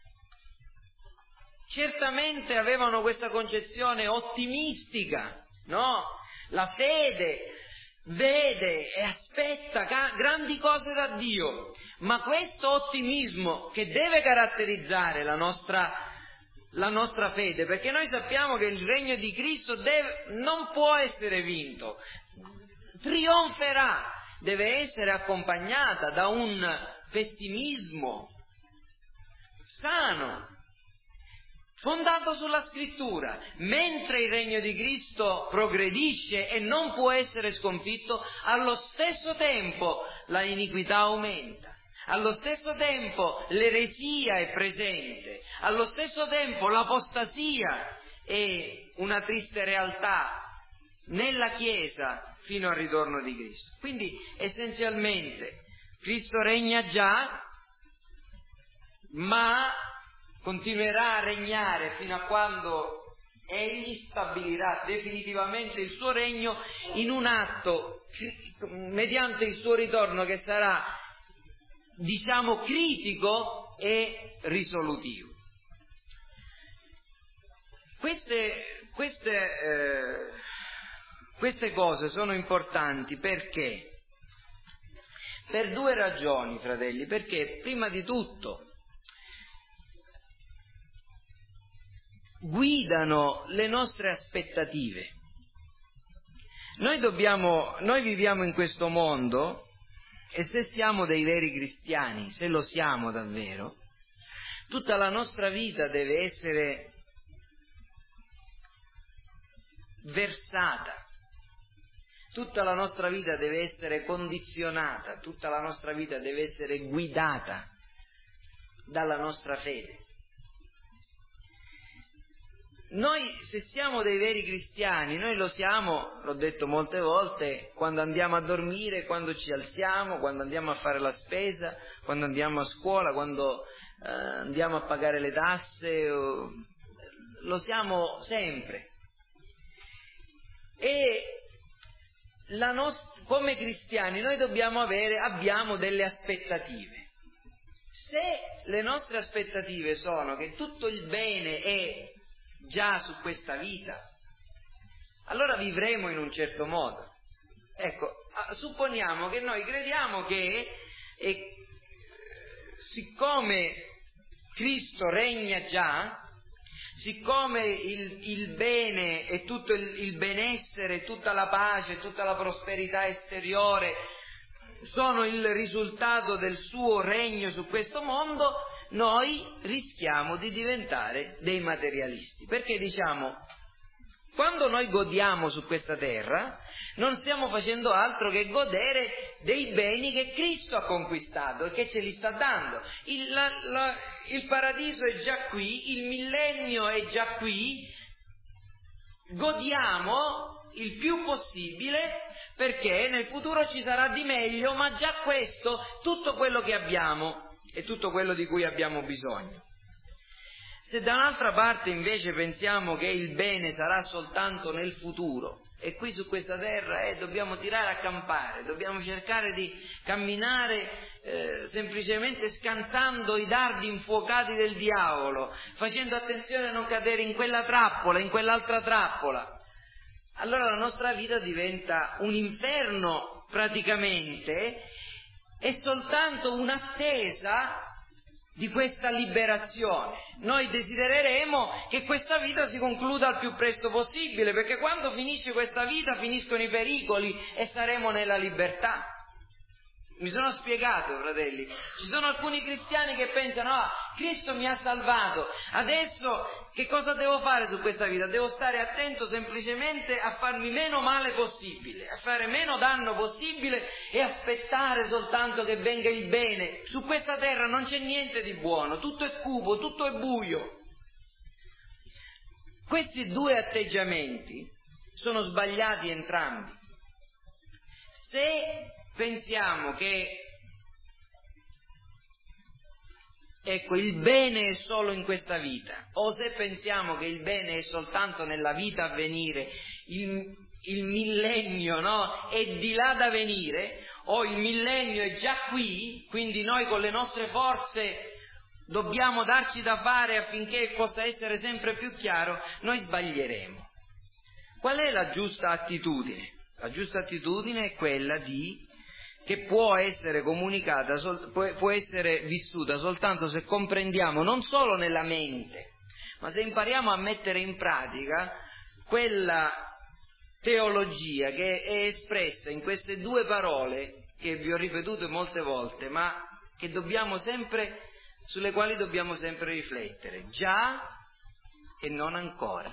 certamente avevano questa concezione ottimistica, no? La fede vede e aspetta grandi cose da Dio, ma questo ottimismo che deve caratterizzare la nostra, la nostra fede, perché noi sappiamo che il regno di Cristo deve, non può essere vinto, trionferà, deve essere accompagnata da un pessimismo sano, fondato sulla scrittura. Mentre il regno di Cristo progredisce e non può essere sconfitto, allo stesso tempo la iniquità aumenta, allo stesso tempo l'eresia è presente, allo stesso tempo l'apostasia è una triste realtà nella Chiesa fino al ritorno di Cristo. Quindi essenzialmente Cristo regna già, ma continuerà a regnare fino a quando egli stabilirà definitivamente il suo regno in un atto mediante il suo ritorno che sarà, diciamo, critico e risolutivo. Queste, queste, eh, queste cose sono importanti perché? Per due ragioni, fratelli. Perché prima di tutto guidano le nostre aspettative. Noi dobbiamo, noi viviamo in questo mondo e se siamo dei veri cristiani, se lo siamo davvero, tutta la nostra vita deve essere versata, tutta la nostra vita deve essere condizionata, tutta la nostra vita deve essere guidata dalla nostra fede. noi se siamo dei veri cristiani, noi lo siamo, l'ho detto molte volte, quando andiamo a dormire, quando ci alziamo, quando andiamo a fare la spesa, quando andiamo a scuola, quando eh, andiamo a pagare le tasse, o, lo siamo sempre. E la nost- come cristiani noi dobbiamo avere, abbiamo delle aspettative. Se le nostre aspettative sono che tutto il bene è già su questa vita, allora vivremo in un certo modo. Ecco, supponiamo che noi crediamo che e, siccome Cristo regna già, siccome il, il bene e tutto il, il benessere, tutta la pace, tutta la prosperità esteriore sono il risultato del suo regno su questo mondo, noi rischiamo di diventare dei materialisti, perché diciamo, quando noi godiamo su questa terra non stiamo facendo altro che godere dei beni che Cristo ha conquistato e che ce li sta dando. Il, la, la, il paradiso è già qui, il millennio è già qui, godiamo il più possibile perché nel futuro ci sarà di meglio, ma già questo, tutto quello che abbiamo e tutto quello di cui abbiamo bisogno. Se da un'altra parte invece pensiamo che il bene sarà soltanto nel futuro e qui su questa terra eh, dobbiamo tirare a campare, dobbiamo cercare di camminare eh, semplicemente scansando i dardi infuocati del diavolo, facendo attenzione a non cadere in quella trappola, in quell'altra trappola, allora la nostra vita diventa un inferno praticamente. È soltanto un'attesa di questa liberazione. Noi desidereremo che questa vita si concluda al più presto possibile, perché quando finisce questa vita finiscono i pericoli e saremo nella libertà. Mi sono spiegato, fratelli? Ci sono alcuni cristiani che pensano, ah, Cristo mi ha salvato, adesso che cosa devo fare su questa vita? Devo stare attento semplicemente a farmi meno male possibile, a fare meno danno possibile e aspettare soltanto che venga il bene. Su questa terra non c'è niente di buono, tutto è cupo, tutto è buio. Questi due atteggiamenti sono sbagliati entrambi. Se pensiamo che ecco il bene è solo in questa vita, o se pensiamo che il bene è soltanto nella vita a venire, il, il millennio, no, è di là da venire, o il millennio è già qui, quindi noi con le nostre forze dobbiamo darci da fare affinché possa essere sempre più chiaro, noi sbaglieremo. Qual è la giusta attitudine? La giusta attitudine è quella di che può essere comunicata, può essere vissuta soltanto se comprendiamo non solo nella mente, ma se impariamo a mettere in pratica quella teologia che è espressa in queste due parole che vi ho ripetuto molte volte, ma che dobbiamo sempre, sulle quali dobbiamo sempre riflettere. Già e non ancora.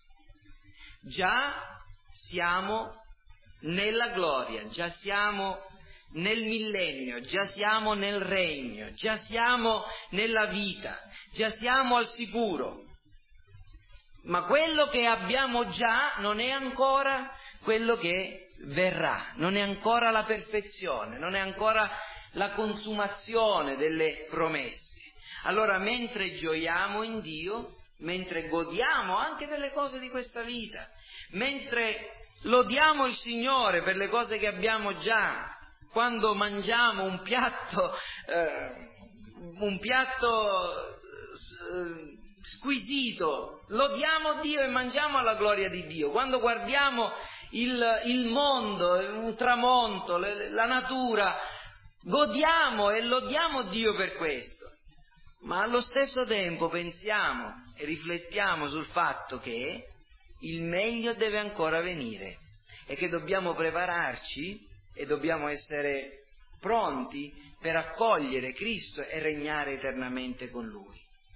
Già siamo nella gloria, già siamo nel millennio, già siamo nel regno, già siamo nella vita, già siamo al sicuro. Ma quello che abbiamo già non è ancora quello che verrà, non è ancora la perfezione, non è ancora la consumazione delle promesse. Allora, mentre gioiamo in Dio, mentre godiamo anche delle cose di questa vita, mentre lodiamo il Signore per le cose che abbiamo già, quando mangiamo un piatto, eh, un piatto eh, squisito, lodiamo Dio e mangiamo alla gloria di Dio. Quando guardiamo il, il mondo, un tramonto, le, la natura, godiamo e lodiamo Dio per questo. Ma allo stesso tempo pensiamo e riflettiamo sul fatto che il meglio deve ancora venire e che dobbiamo prepararci e dobbiamo essere pronti per accogliere Cristo e regnare eternamente con Lui.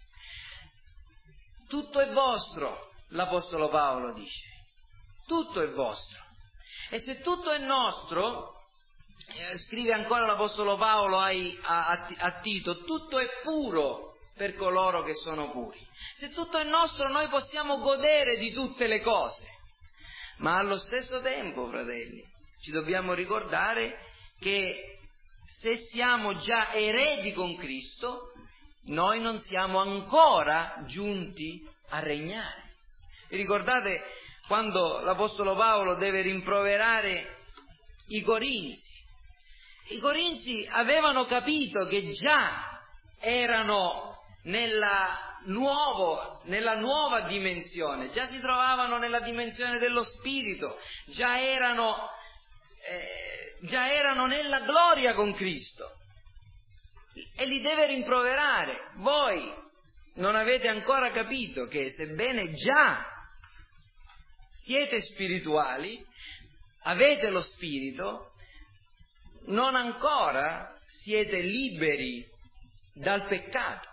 Tutto è vostro, l'Apostolo Paolo dice, tutto è vostro. E se tutto è nostro, eh, scrive ancora l'Apostolo Paolo ai, a, a, a Tito, tutto è puro, per coloro che sono puri. Se tutto è nostro, noi possiamo godere di tutte le cose, ma allo stesso tempo, fratelli, ci dobbiamo ricordare che se siamo già eredi con Cristo, noi non siamo ancora giunti a regnare. Vi ricordate quando l'Apostolo Paolo deve rimproverare i Corinzi? I Corinzi avevano capito che già erano nella, nuovo, nella nuova dimensione, già si trovavano nella dimensione dello Spirito, già erano, eh, già erano nella gloria con Cristo. E li deve rimproverare. Voi non avete ancora capito che sebbene già siete spirituali, avete lo Spirito, non ancora siete liberi dal peccato.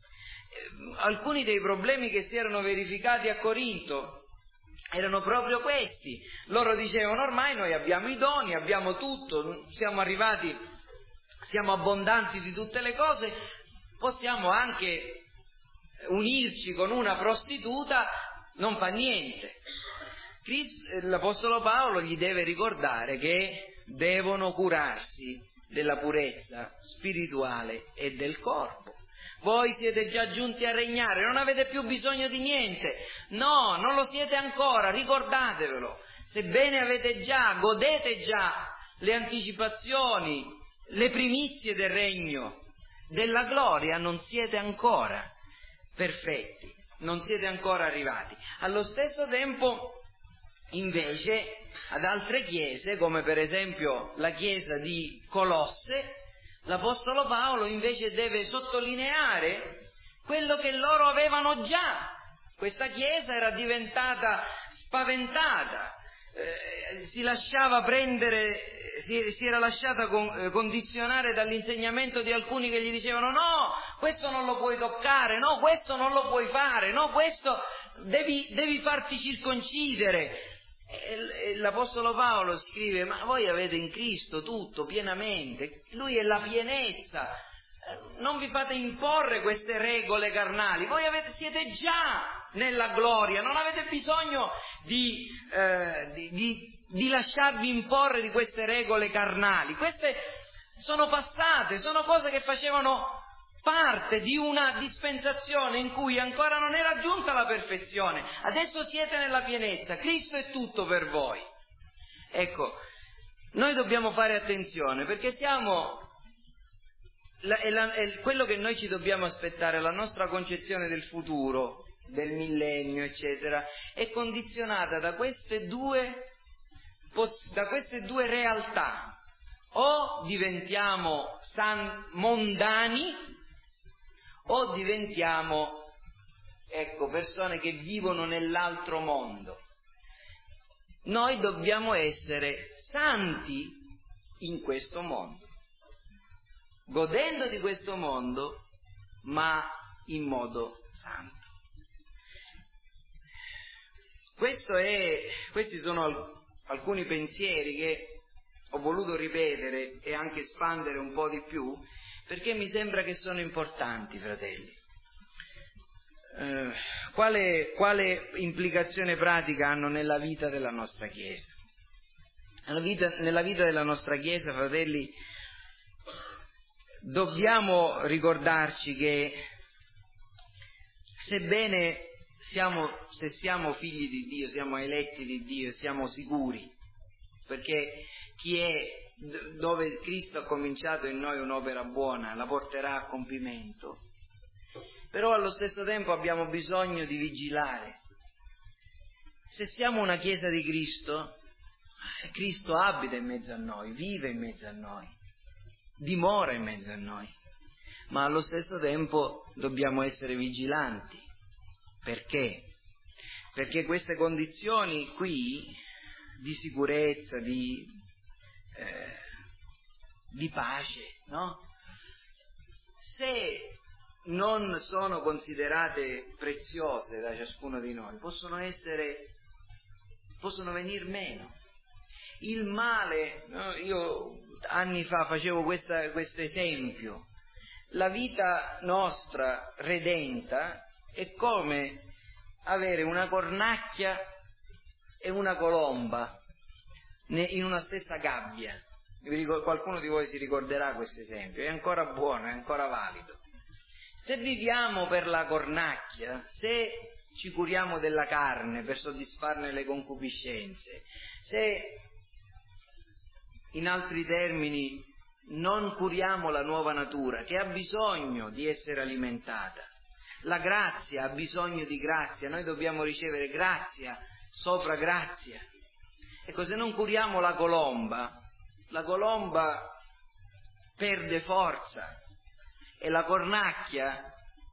Alcuni dei problemi che si erano verificati a Corinto erano proprio questi. Loro dicevano: ormai noi abbiamo i doni, abbiamo tutto, siamo arrivati, siamo abbondanti di tutte le cose, possiamo anche unirci con una prostituta, non fa niente. L'Apostolo Paolo gli deve ricordare che devono curarsi della purezza spirituale e del corpo. Voi siete già giunti a regnare, non avete più bisogno di niente. No, non lo siete ancora, ricordatevelo. Sebbene avete già, godete già le anticipazioni, le primizie del regno, della gloria, non siete ancora perfetti, non siete ancora arrivati. Allo stesso tempo, invece, ad altre chiese, come per esempio la chiesa di Colosse, l'Apostolo Paolo invece deve sottolineare quello che loro avevano già. Questa chiesa era diventata spaventata, eh, si lasciava prendere, si, si era lasciata con, eh, condizionare dall'insegnamento di alcuni che gli dicevano: no, questo non lo puoi toccare, no, questo non lo puoi fare, no, questo devi, devi farti circoncidere. E l'Apostolo Paolo scrive: ma voi avete in Cristo tutto pienamente, Lui è la pienezza, non vi fate imporre queste regole carnali, voi avete, siete già nella gloria, non avete bisogno di, eh, di, di, di lasciarvi imporre di queste regole carnali. Queste sono passate, sono cose che facevano parte di una dispensazione in cui ancora non era giunta la perfezione. Adesso siete nella pienezza, Cristo è tutto per voi. Ecco, noi dobbiamo fare attenzione, perché siamo, la, è la, è quello che noi ci dobbiamo aspettare, la nostra concezione del futuro, del millennio, eccetera, è condizionata da queste due, da queste due realtà. O diventiamo san, mondani, o diventiamo, ecco, persone che vivono nell'altro mondo. Noi dobbiamo essere santi in questo mondo, godendo di questo mondo, ma in modo santo. Questo è, questi sono alcuni pensieri che ho voluto ripetere e anche espandere un po' di più, perché mi sembra che sono importanti, fratelli. Eh, quale, quale implicazione pratica hanno nella vita della nostra Chiesa? Nella vita, nella vita della nostra Chiesa, fratelli, dobbiamo ricordarci che sebbene siamo, se siamo figli di Dio, siamo eletti di Dio, siamo sicuri, perché chi è dove Cristo ha cominciato in noi un'opera buona, la porterà a compimento. Però allo stesso tempo abbiamo bisogno di vigilare. Se siamo una Chiesa di Cristo, Cristo abita in mezzo a noi, vive in mezzo a noi, dimora in mezzo a noi, ma allo stesso tempo dobbiamo essere vigilanti. Perché? Perché queste condizioni qui di sicurezza, di Eh, di pace, no? Se non sono considerate preziose da ciascuno di noi, possono essere, possono venir meno. Il male, no? Io anni fa facevo questo esempio, la vita nostra redenta è come avere una cornacchia e una colomba in una stessa gabbia. Qualcuno di voi si ricorderà questo esempio, è ancora buono, è ancora valido. Se viviamo per la cornacchia, se ci curiamo della carne per soddisfarne le concupiscenze, se in altri termini non curiamo la nuova natura che ha bisogno di essere alimentata, la grazia ha bisogno di grazia, noi dobbiamo ricevere grazia sopra grazia. Ecco, se non curiamo la colomba, la colomba perde forza e la cornacchia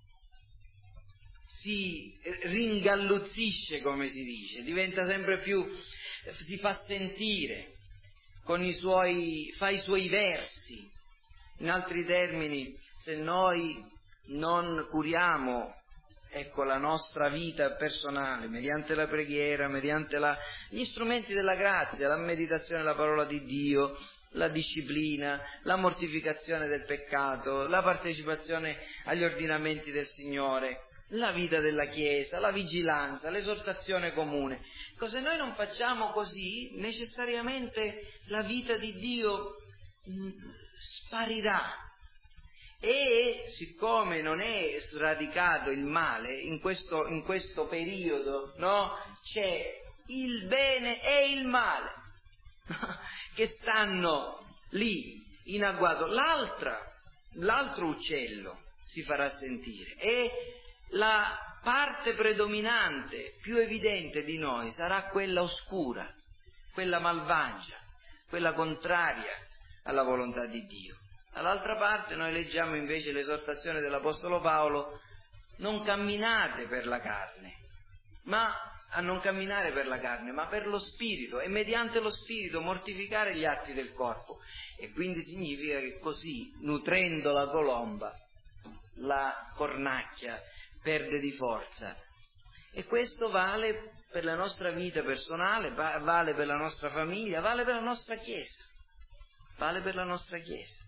si ringalluzzisce, come si dice, diventa sempre più, si fa sentire con i suoi, fa i suoi versi. In altri termini, se noi non curiamo, ecco, la nostra vita personale, mediante la preghiera, mediante la, gli strumenti della grazia, la meditazione della parola di Dio, la disciplina, la mortificazione del peccato, la partecipazione agli ordinamenti del Signore, la vita della Chiesa, la vigilanza, l'esortazione comune. Se noi non facciamo così, necessariamente la vita di Dio sparirà. E siccome non è sradicato il male in questo, in questo periodo, no? C'è il bene e il male che stanno lì in agguato. L'altra, l'altro uccello si farà sentire e la parte predominante, più evidente di noi, sarà quella oscura, quella malvagia, quella contraria alla volontà di Dio. Dall'altra parte noi leggiamo invece l'esortazione dell'Apostolo Paolo: non camminate per la carne, ma a non camminare per la carne, ma per lo Spirito, e mediante lo Spirito mortificare gli atti del corpo. E quindi significa che così, nutrendo la colomba, la cornacchia perde di forza. E questo vale per la nostra vita personale, vale per la nostra famiglia, vale per la nostra Chiesa, vale per la nostra Chiesa,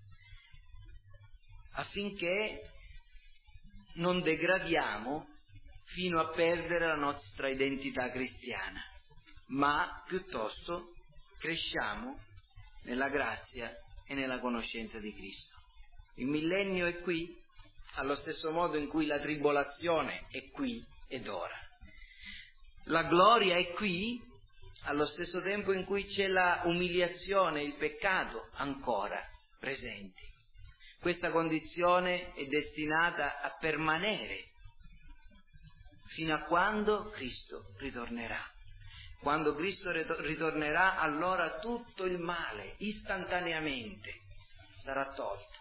affinché non degradiamo fino a perdere la nostra identità cristiana, ma piuttosto cresciamo nella grazia e nella conoscenza di Cristo. Il millennio è qui, allo stesso modo in cui la tribolazione è qui ed ora. La gloria è qui, allo stesso tempo in cui c'è la umiliazione e il peccato ancora presenti. Questa condizione è destinata a permanere fino a quando Cristo ritornerà. Quando Cristo ritornerà, allora tutto il male istantaneamente sarà tolto.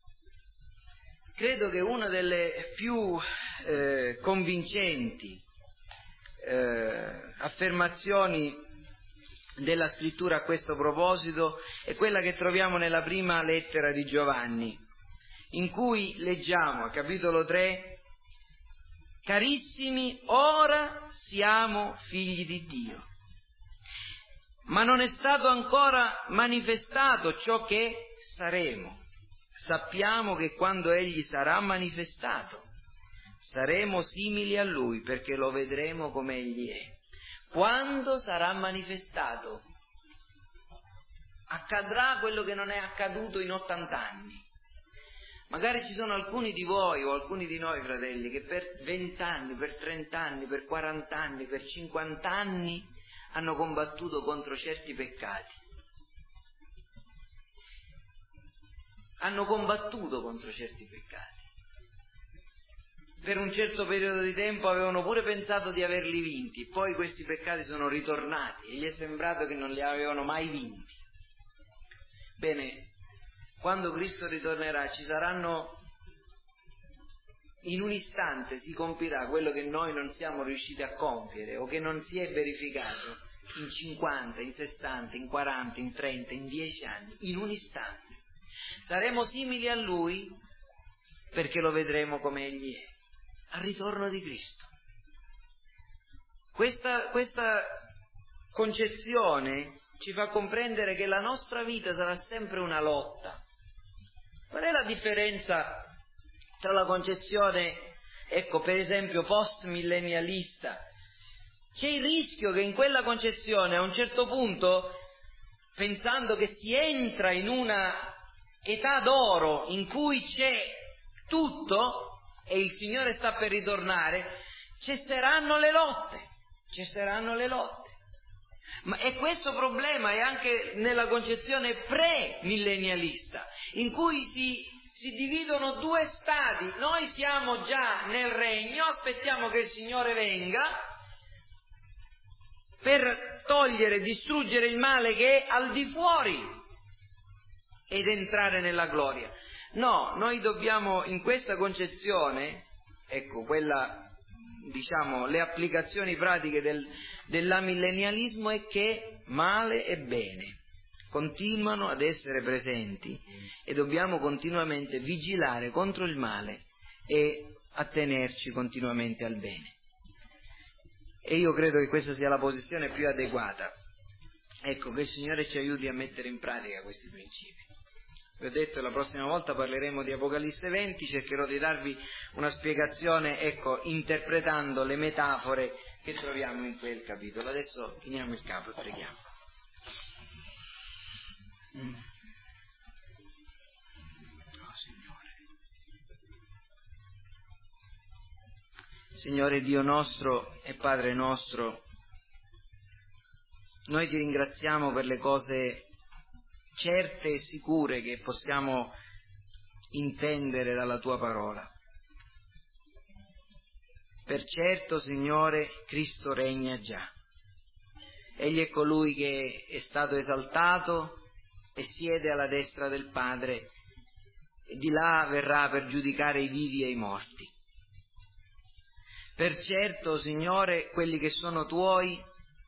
Credo che una delle più eh, convincenti eh, affermazioni della Scrittura a questo proposito è quella che troviamo nella prima lettera di Giovanni, in cui leggiamo al capitolo tre: carissimi, ora siamo figli di Dio, ma non è stato ancora manifestato ciò che saremo. Sappiamo che quando Egli sarà manifestato, saremo simili a Lui, perché lo vedremo come Egli è. Quando sarà manifestato, accadrà quello che non è accaduto in ottanta anni. Magari ci sono alcuni di voi o alcuni di noi, fratelli, che per vent'anni, per trent'anni, per quarant'anni, per cinquant'anni hanno combattuto contro certi peccati. Hanno combattuto contro certi peccati. Per un certo periodo di tempo avevano pure pensato di averli vinti, poi questi peccati sono ritornati e gli è sembrato che non li avevano mai vinti. Bene, quando Cristo ritornerà ci saranno, in un istante si compirà quello che noi non siamo riusciti a compiere o che non si è verificato in cinquanta, in sessanta, in quaranta, in trenta, in dieci anni, in un istante. Saremo simili a Lui perché lo vedremo come Egli è, al ritorno di Cristo. Questa, questa concezione ci fa comprendere che la nostra vita sarà sempre una lotta. Qual è la differenza tra la concezione, ecco, per esempio, post-millennialista. C'è il rischio che in quella concezione, a un certo punto, pensando che si entra in una età d'oro in cui c'è tutto e il Signore sta per ritornare, cesseranno le lotte, cesseranno le lotte. Ma e questo problema è anche nella concezione pre-millennialista, in cui si, si dividono due stadi. Noi siamo già nel regno, aspettiamo che il Signore venga per togliere, distruggere il male che è al di fuori ed entrare nella gloria. No, noi dobbiamo in questa concezione, ecco, quella, diciamo, le applicazioni pratiche del, dell'amillennialismo è che male e bene continuano ad essere presenti e dobbiamo continuamente vigilare contro il male e attenerci continuamente al bene. E io credo che questa sia la posizione più adeguata. Ecco, che il Signore ci aiuti a mettere in pratica questi principi. Vi ho detto, la prossima volta parleremo di Apocalisse venti, cercherò di darvi una spiegazione, ecco, interpretando le metafore che troviamo in quel capitolo. Adesso chiniamo il capo e preghiamo. Mm. Oh, Signore. Signore Dio nostro e Padre nostro, noi ti ringraziamo per le cose certe e sicure che possiamo intendere dalla tua parola. Per certo, Signore, Cristo regna già. Egli è colui che è stato esaltato e siede alla destra del Padre e di là verrà per giudicare i vivi e i morti. Per certo, Signore, quelli che sono tuoi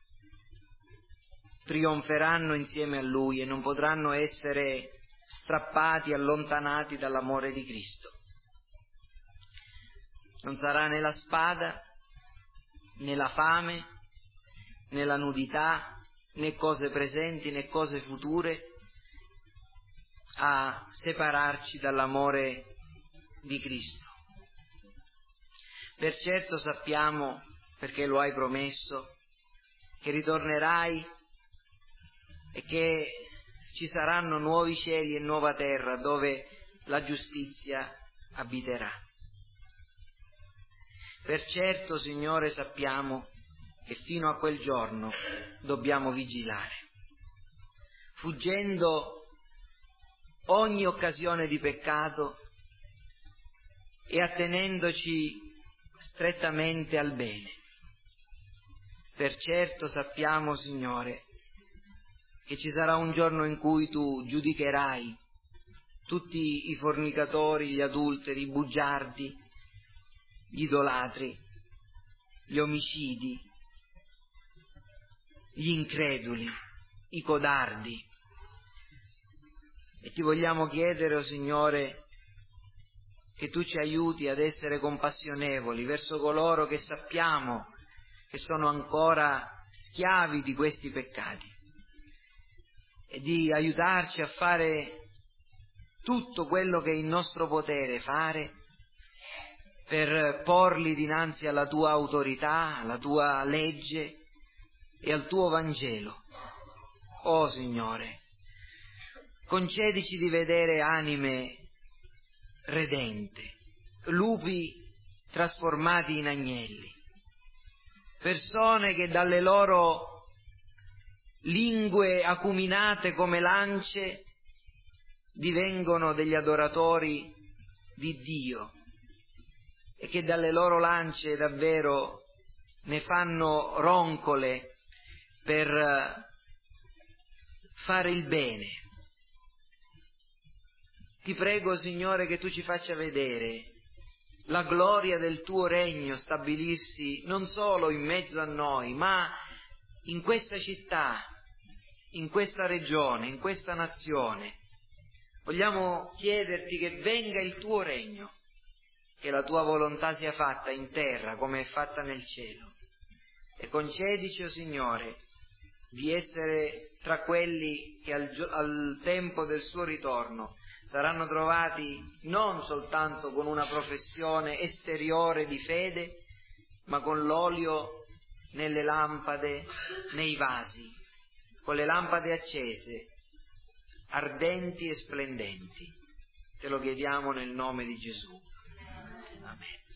trionferanno insieme a Lui e non potranno essere strappati, allontanati dall'amore di Cristo. Non sarà né la spada, né la fame, né la nudità, né cose presenti, né cose future a separarci dall'amore di Cristo. Per certo sappiamo, perché lo hai promesso, che ritornerai e che ci saranno nuovi cieli e nuova terra dove la giustizia abiterà. Per certo, Signore, sappiamo che fino a quel giorno dobbiamo vigilare, fuggendo ogni occasione di peccato e attenendoci strettamente al bene. Per certo sappiamo, Signore, che ci sarà un giorno in cui tu giudicherai tutti i fornicatori, gli adulteri, i bugiardi, gli idolatri, gli omicidi, gli increduli, i codardi. E ti vogliamo chiedere, oh Signore, che tu ci aiuti ad essere compassionevoli verso coloro che sappiamo che sono ancora schiavi di questi peccati, e di aiutarci a fare tutto quello che è in nostro potere fare per porli dinanzi alla tua autorità, alla tua legge e al tuo Vangelo. Oh Signore, concedici di vedere anime redente, lupi trasformati in agnelli, persone che dalle loro lingue acuminate come lance divengono degli adoratori di Dio e che dalle loro lance davvero ne fanno roncole per fare il bene. Ti prego, Signore, che tu ci faccia vedere la gloria del tuo regno stabilirsi non solo in mezzo a noi, ma in questa città, in questa regione, in questa nazione. Vogliamo chiederti che venga il tuo regno, che la tua volontà sia fatta in terra come è fatta nel cielo. E concedici, o Signore, di essere tra quelli che al, al tempo del suo ritorno saranno trovati non soltanto con una professione esteriore di fede, ma con l'olio nelle lampade, nei vasi, con le lampade accese, ardenti e splendenti. Te lo chiediamo nel nome di Gesù. Amen.